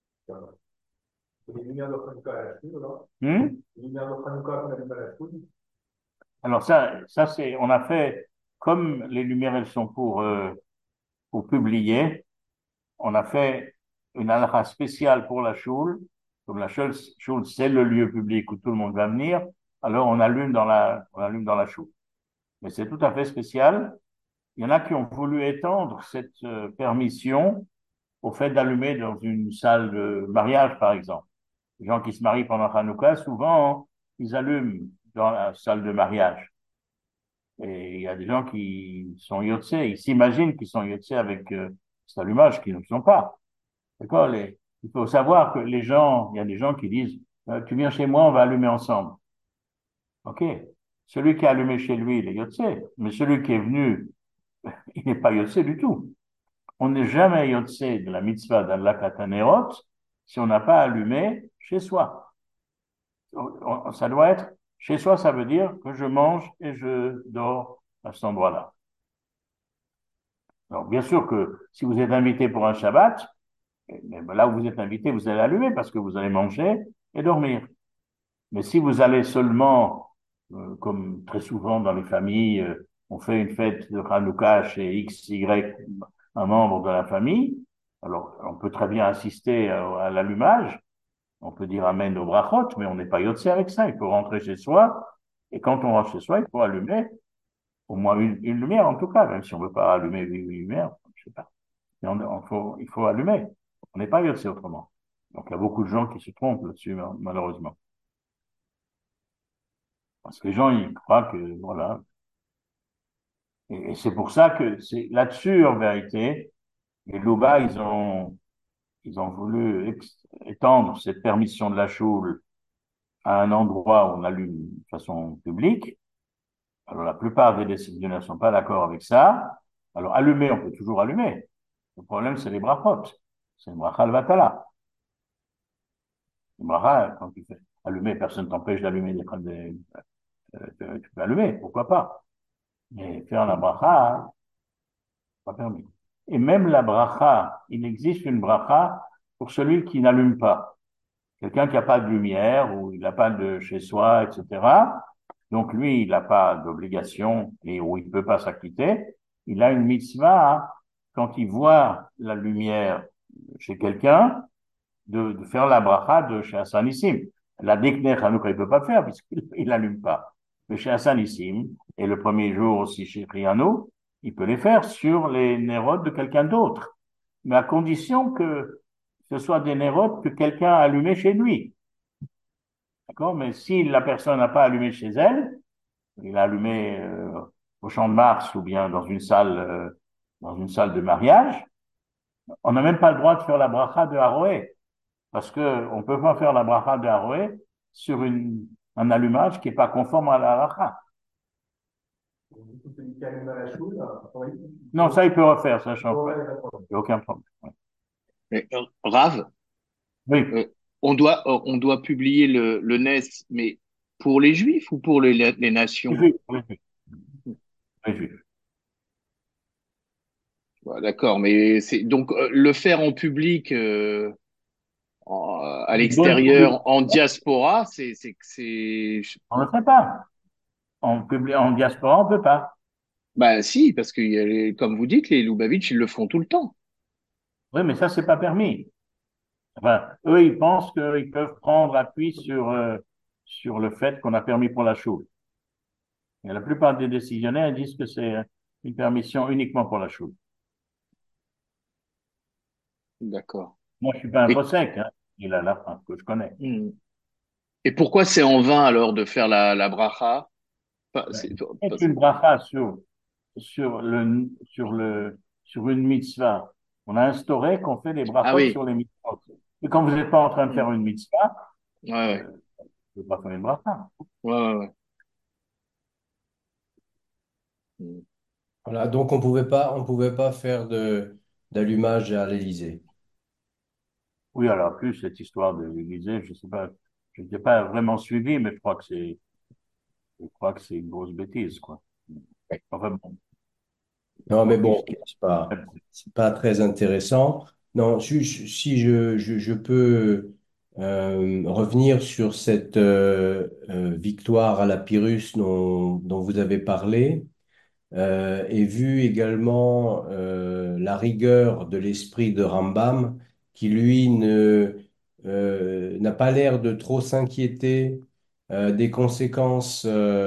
Les lumières de Hanouka à la choule, là. Hmm. Les lumières de Hanouka qu'on allume à la choule. Alors ça on a fait, comme les lumières, elles sont pour publier, on a fait une halakha spéciale pour la choule. Comme la choule, c'est le lieu public où tout le monde va venir, alors on allume dans la choule. Mais c'est tout à fait spécial. Il y en a qui ont voulu étendre cette permission au fait d'allumer dans une salle de mariage, par exemple. Les gens qui se marient pendant Hanouka, souvent, ils allument dans la salle de mariage. Et il y a des gens qui sont yotsés, ils s'imaginent qu'ils sont yotsés avec cet allumage, qui ne le sont pas. D'accord? Il faut savoir que il y a des gens qui disent, tu viens chez moi, on va allumer ensemble. OK. Celui qui a allumé chez lui, il est yotsé, mais celui qui est venu, il n'est pas yotsé du tout. On n'est jamais yotsé de la mitzvah d'Adlakat Hanerot si on n'a pas allumé chez soi. Ça doit être, chez soi, ça veut dire que je mange et je dors à cet endroit-là. Alors, bien sûr que si vous êtes invité pour un Shabbat, là où vous êtes invité, vous allez allumer parce que vous allez manger et dormir. Mais si vous allez seulement, comme très souvent dans les familles, on fait une fête de Hanouka chez X, Y, un membre de la famille, alors on peut très bien assister à l'allumage, on peut dire Amen au brachot, mais on n'est pas yotse avec ça, il faut rentrer chez soi, et quand on rentre chez soi, il faut allumer au moins une lumière en tout cas, même si on ne veut pas allumer une lumière, je sais pas. Mais il faut allumer. On n'est pas yotse autrement. Donc il y a beaucoup de gens qui se trompent là-dessus, malheureusement. Parce que les gens, ils croient que, voilà. Et c'est pour ça que c'est là-dessus, en vérité, les Louba, ils ont voulu étendre cette permission de la choule à un endroit où on allume de façon publique. Alors, la plupart des décisionnaires ne sont pas d'accord avec ça. Alors, allumer, on peut toujours allumer. Le problème, c'est les brachot. C'est le brachal vatala. Une bracha, quand tu fais allumer, personne ne t'empêche d'allumer tu peux allumer, pourquoi pas. Mais faire la bracha, pas permis. Et même la bracha, il existe une bracha pour celui qui n'allume pas. Quelqu'un qui n'a pas de lumière ou il n'a pas de chez soi, etc. Donc lui, il n'a pas d'obligation et ou il ne peut pas s'acquitter. Il a une mitzvah hein, quand il voit la lumière chez quelqu'un de faire la bracha de chez Hassan Nissim. La Dekner Hanouka, il ne peut pas faire puisqu'il n'allume pas. Mais chez Hassan Nissim, et le premier jour aussi chez Riano, il peut les faire sur les nérodes de quelqu'un d'autre. Mais à condition que ce soit des nérodes que quelqu'un a allumé chez lui. D'accord? Mais si la personne n'a pas allumé chez elle, il a allumé au Champ de Mars ou bien dans une salle de mariage, on n'a même pas le droit de faire la bracha de Haroé. Parce qu'on ne peut pas faire la bracha de Haroé sur un allumage qui n'est pas conforme à la halakha. Celui qui allume à la choule, oui. Non, ça, il peut refaire, ça change pas. Ouais, Il n'y a aucun problème. Ouais. Mais, Rav, Oui, euh, on doit publier le NES, mais pour les Juifs ou pour les nations? oui, oui, oui, oui. Ouais, d'accord, mais c'est donc le faire en public, à Une bonne publicité, l'extérieur, en diaspora, on ne le fait pas. En diaspora, on ne peut pas. bah si, parce que comme vous dites, les Lubavitch, ils le font tout le temps. Oui, mais ça, c'est pas permis. Enfin, eux, ils pensent qu'ils peuvent prendre appui sur le fait qu'on a permis pour la choule. Et la plupart des décisionnaires disent que c'est une permission uniquement pour la choule. D'accord. Moi, je suis pas un Et, possèque, hein. Il a la fin que je connais. hmm. Et pourquoi c'est en vain alors de faire la bracha? Pas- Ben, c'est- c'est pas- une bracha sur une mitzvah. On a instauré qu'on fait des Ah brachot oui. sur les mitzvot. Et quand vous n'êtes pas en train de Hmm. faire une mitzvah, Ouais, ouais, vous ne pouvez pas faire une bracha. ouais, ouais, ouais. Hmm. Voilà, donc on pouvait pas faire d'allumage à l'Élysée. Oui, alors plus cette histoire de l'Élysée, je sais pas, je n'ai pas vraiment suivi, mais je crois que c'est une grosse bêtise, quoi. Enfin bon, Non, mais tant pis. bon, ok, c'est pas très intéressant. Non, si je peux revenir sur cette victoire à la Pyrrhus dont vous avez parlé, et vu également la rigueur de l'esprit de Rambam, qui lui n'a pas l'air de trop s'inquiéter des conséquences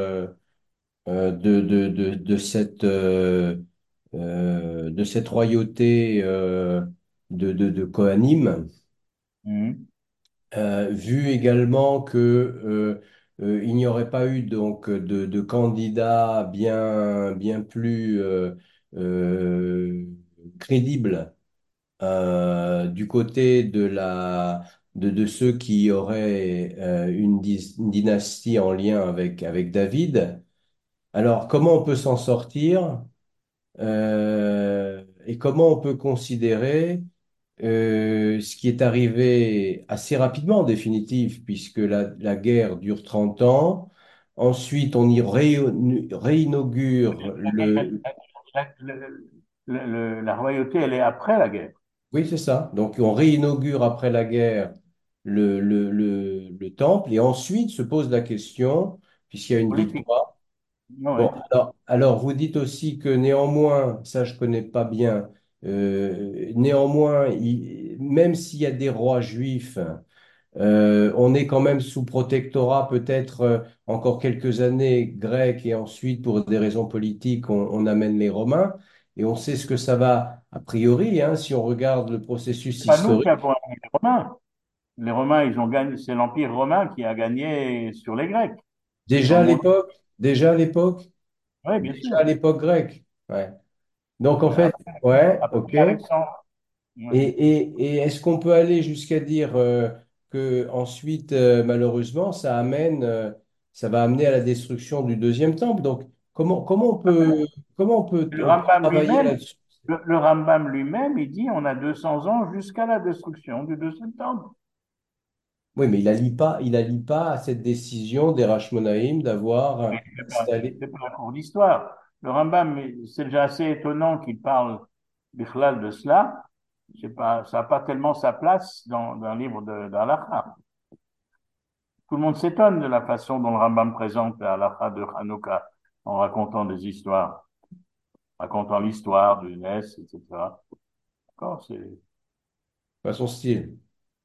de cette royauté de Kohanim, Mhm. vu également que il n'y aurait pas eu donc de candidat bien plus euh, crédible du côté de ceux qui auraient une dynastie en lien avec David. Alors, comment on peut s'en sortir et comment on peut considérer ce qui est arrivé assez rapidement en définitive, puisque la guerre dure 30 ans. Ensuite, on y réinaugure le... La royauté, elle est après la guerre, Oui, c'est ça. Donc, on réinaugure après la guerre le temple et ensuite se pose la question, puisqu'il y a une politique. victoire. Bon, Oui. alors vous dites aussi que néanmoins, ça je connais pas bien, néanmoins, même s'il y a des rois juifs, on est quand même sous protectorat peut-être encore quelques années grecs et ensuite pour des raisons politiques, on amène les Romains et on sait ce que ça va a priori, hein, si on regarde le processus C'est pas nous qui historique. avons gagné les Romains. Les Romains, ils ont gagné, c'est l'Empire romain qui a gagné sur les Grecs. Dans Déjà le à monde. l'époque, déjà à l'époque, Oui, bien déjà à sûr. l'époque grecque. Ouais. Donc en fait, Après, ouais, ok. après Alexandre. Ouais. Et est-ce qu'on peut aller jusqu'à dire que ensuite, malheureusement, ça va amener à la destruction du deuxième temple. Donc, Le on peut Rambam travailler lui-même, là-dessus? le Rambam lui-même, il dit on a 200 ans jusqu'à la destruction du deuxième temple. Oui, mais il allie pas à cette décision des Hashmonaïm d'avoir installé. C'est pas un cours d'histoire. Le Rambam, c'est déjà assez étonnant qu'il parle Bichlal de cela. C'est pas, ça n'a pas tellement sa place dans un livre d'Halakha. Tout le monde s'étonne de la façon dont le Rambam présente la halakha de Hanouka en racontant des histoires, racontant l'histoire du Ness, etc. D'accord, c'est Pas son style.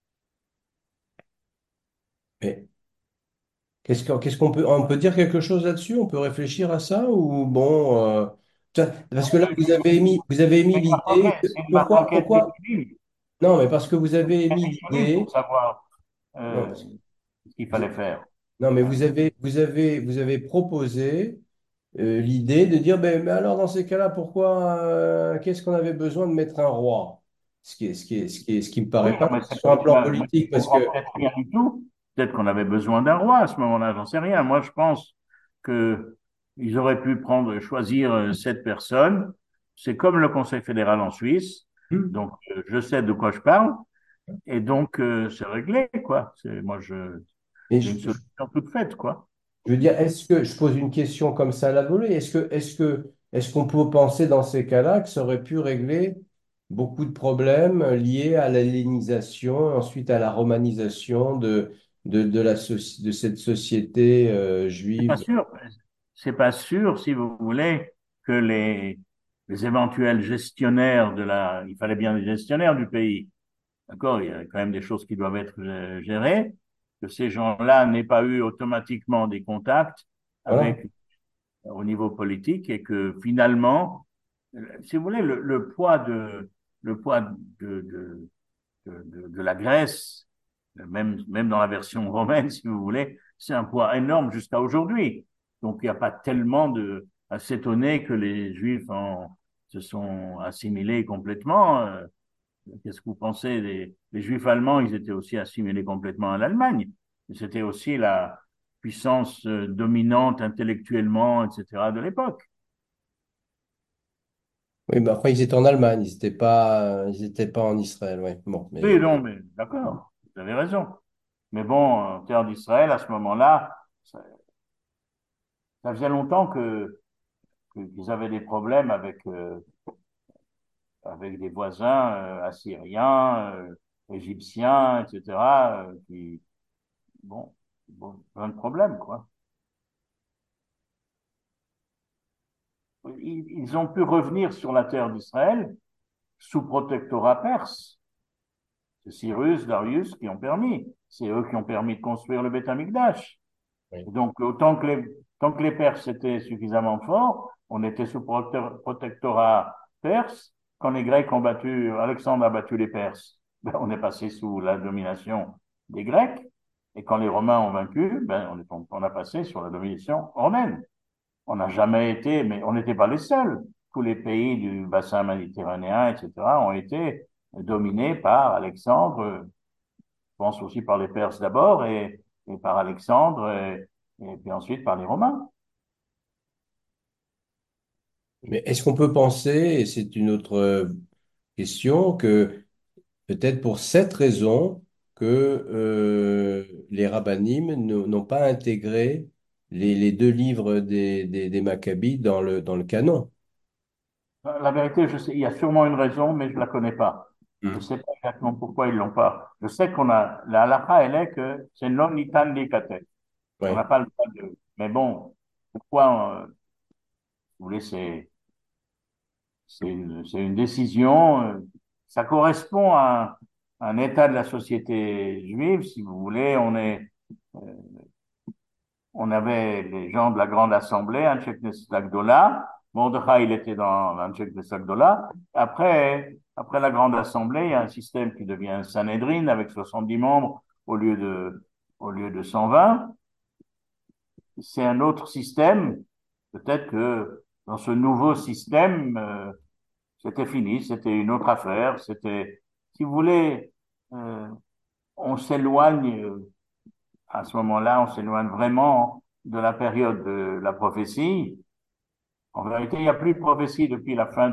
Mais qu'est-ce qu'on peut, on peut dire quelque chose là-dessus? On peut réfléchir à ça ou bon, tiens, parce que là vous avez émis l'idée. c'est une marque enquête Pourquoi? Tefilin. Non, mais parce que vous avez C'est émis Tefilin pour l'idée. savoir Non, ce qu'il vous- fallait faire. non, mais Hein. vous avez proposé l'idée de dire, ben, mais alors dans ces cas-là, pourquoi, qu'est-ce qu'on avait besoin de mettre un roi? Ce qui me Oui, paraît non, pas mais sur un plan moi, politique, je parce comprends que peut-être rien du tout. Peut-être qu'on avait besoin d'un roi à ce moment-là, j'en sais rien. Moi, je pense que ils auraient pu choisir 7 personnes. C'est comme le Conseil fédéral en Suisse. Hmm. Donc, je sais de quoi je parle. Et donc, c'est réglé, quoi. Mais J'ai une solution toute faite, quoi. je veux dire, est-ce que je pose une question comme ça à la volée? Est-ce qu'on peut penser dans ces cas-là que ça aurait pu régler beaucoup de problèmes liés à la hellénisation, ensuite à la romanisation de cette société C'est pas juive? sûr. C'est pas sûr, si vous voulez, que les éventuels gestionnaires il fallait bien des gestionnaires du pays. D'accord? Il y a quand même des choses qui doivent être gérées, que ces gens-là n'aient pas eu automatiquement des contacts Voilà. avec, au niveau politique et que finalement, si vous voulez, le poids de la Grèce, même dans la version romaine, si vous voulez, c'est un poids énorme jusqu'à aujourd'hui. Donc, il n'y a pas tellement à s'étonner que les Juifs se sont assimilés complètement. Qu'est-ce que vous pensez les Juifs allemands, ils étaient aussi assimilés complètement à l'Allemagne. C'était aussi la puissance dominante intellectuellement, etc., de l'époque. Oui, mais après, ils étaient en Allemagne, ils étaient pas en Israël, ouais. Bon, Oui, mais non, mais d'accord, vous avez raison. Mais bon, en terre d'Israël, à ce moment-là, ça faisait longtemps qu'ils avaient des problèmes avec des voisins assyriens, égyptiens, etc., bon, plein de problèmes, quoi. Ils ont pu revenir sur la terre d'Israël sous protectorat perse. C'est Cyrus, Darius qui ont permis. C'est eux qui ont permis de construire le Beth Amikdash. oui. Donc, tant que les Perses étaient suffisamment forts, on était sous protectorat perse. Quand les Grecs ont battu, Alexandre a battu les Perses, ben, on est passé sous la domination des Grecs. Et quand les Romains ont vaincu, ben, on a passé sur la domination romaine. On n'a jamais été, mais on n'était pas les seuls. Tous les pays du bassin méditerranéen, etc., ont été dominés par Alexandre, je pense aussi par les Perses d'abord, et par Alexandre, et puis ensuite par les Romains. Mais est-ce qu'on peut penser, et c'est une autre question, que peut-être pour cette raison que les rabbinim n'ont pas intégré les deux livres des Maccabées dans le canon. La vérité, je sais, il y a sûrement une raison, mais je ne la connais pas. Je ne Hmm. sais pas exactement pourquoi ils l'ont pas. Je sais la halakha, elle est que c'est non nitan likatet. On n'a Ouais. pas le droit de, mais bon, pourquoi, vous voulez, c'est une décision, ça correspond à un état de la société juive, si vous voulez. Euh, on avait les gens de la Grande Assemblée, Anshek Knesset Agdola. Mordechai, il était dans l'Anshek Knesset Agdola. Après la Grande Assemblée, il y a un système qui devient un Sanhedrin avec 70 membres au lieu de 120. C'est un autre système. Peut-être que dans ce nouveau système, c'était fini, c'était une autre affaire. Si vous voulez, euh, on s'éloigne à ce moment-là, on s'éloigne vraiment de la période de la prophétie. En vérité, il n'y a plus de prophétie depuis la fin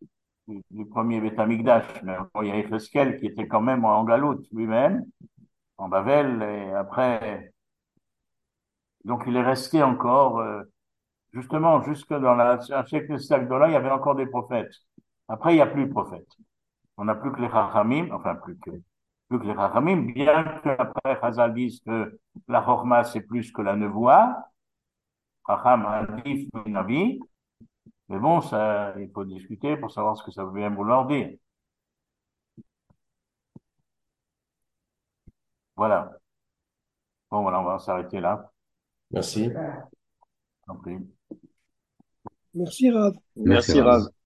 du premier Beth Amikdash. Mais bon, il y a Epheskel qui était quand même en galoute lui-même. en Babel, et après, donc il est resté encore, justement, jusque dans un siècle Sagdola, il y avait encore des prophètes. Après, il n'y a plus de prophètes. On n'a plus que les Chachamim, enfin plus que les Chachamim, bien que après Chazal dise que la Chorma c'est plus que la Nevoie, Chacham Adif Navi, mais bon, ça, il faut discuter pour savoir ce que ça veut bien vouloir dire. Voilà. Bon, voilà, on va s'arrêter là. Merci. Tant pis. Merci, Rav. Merci, Rav.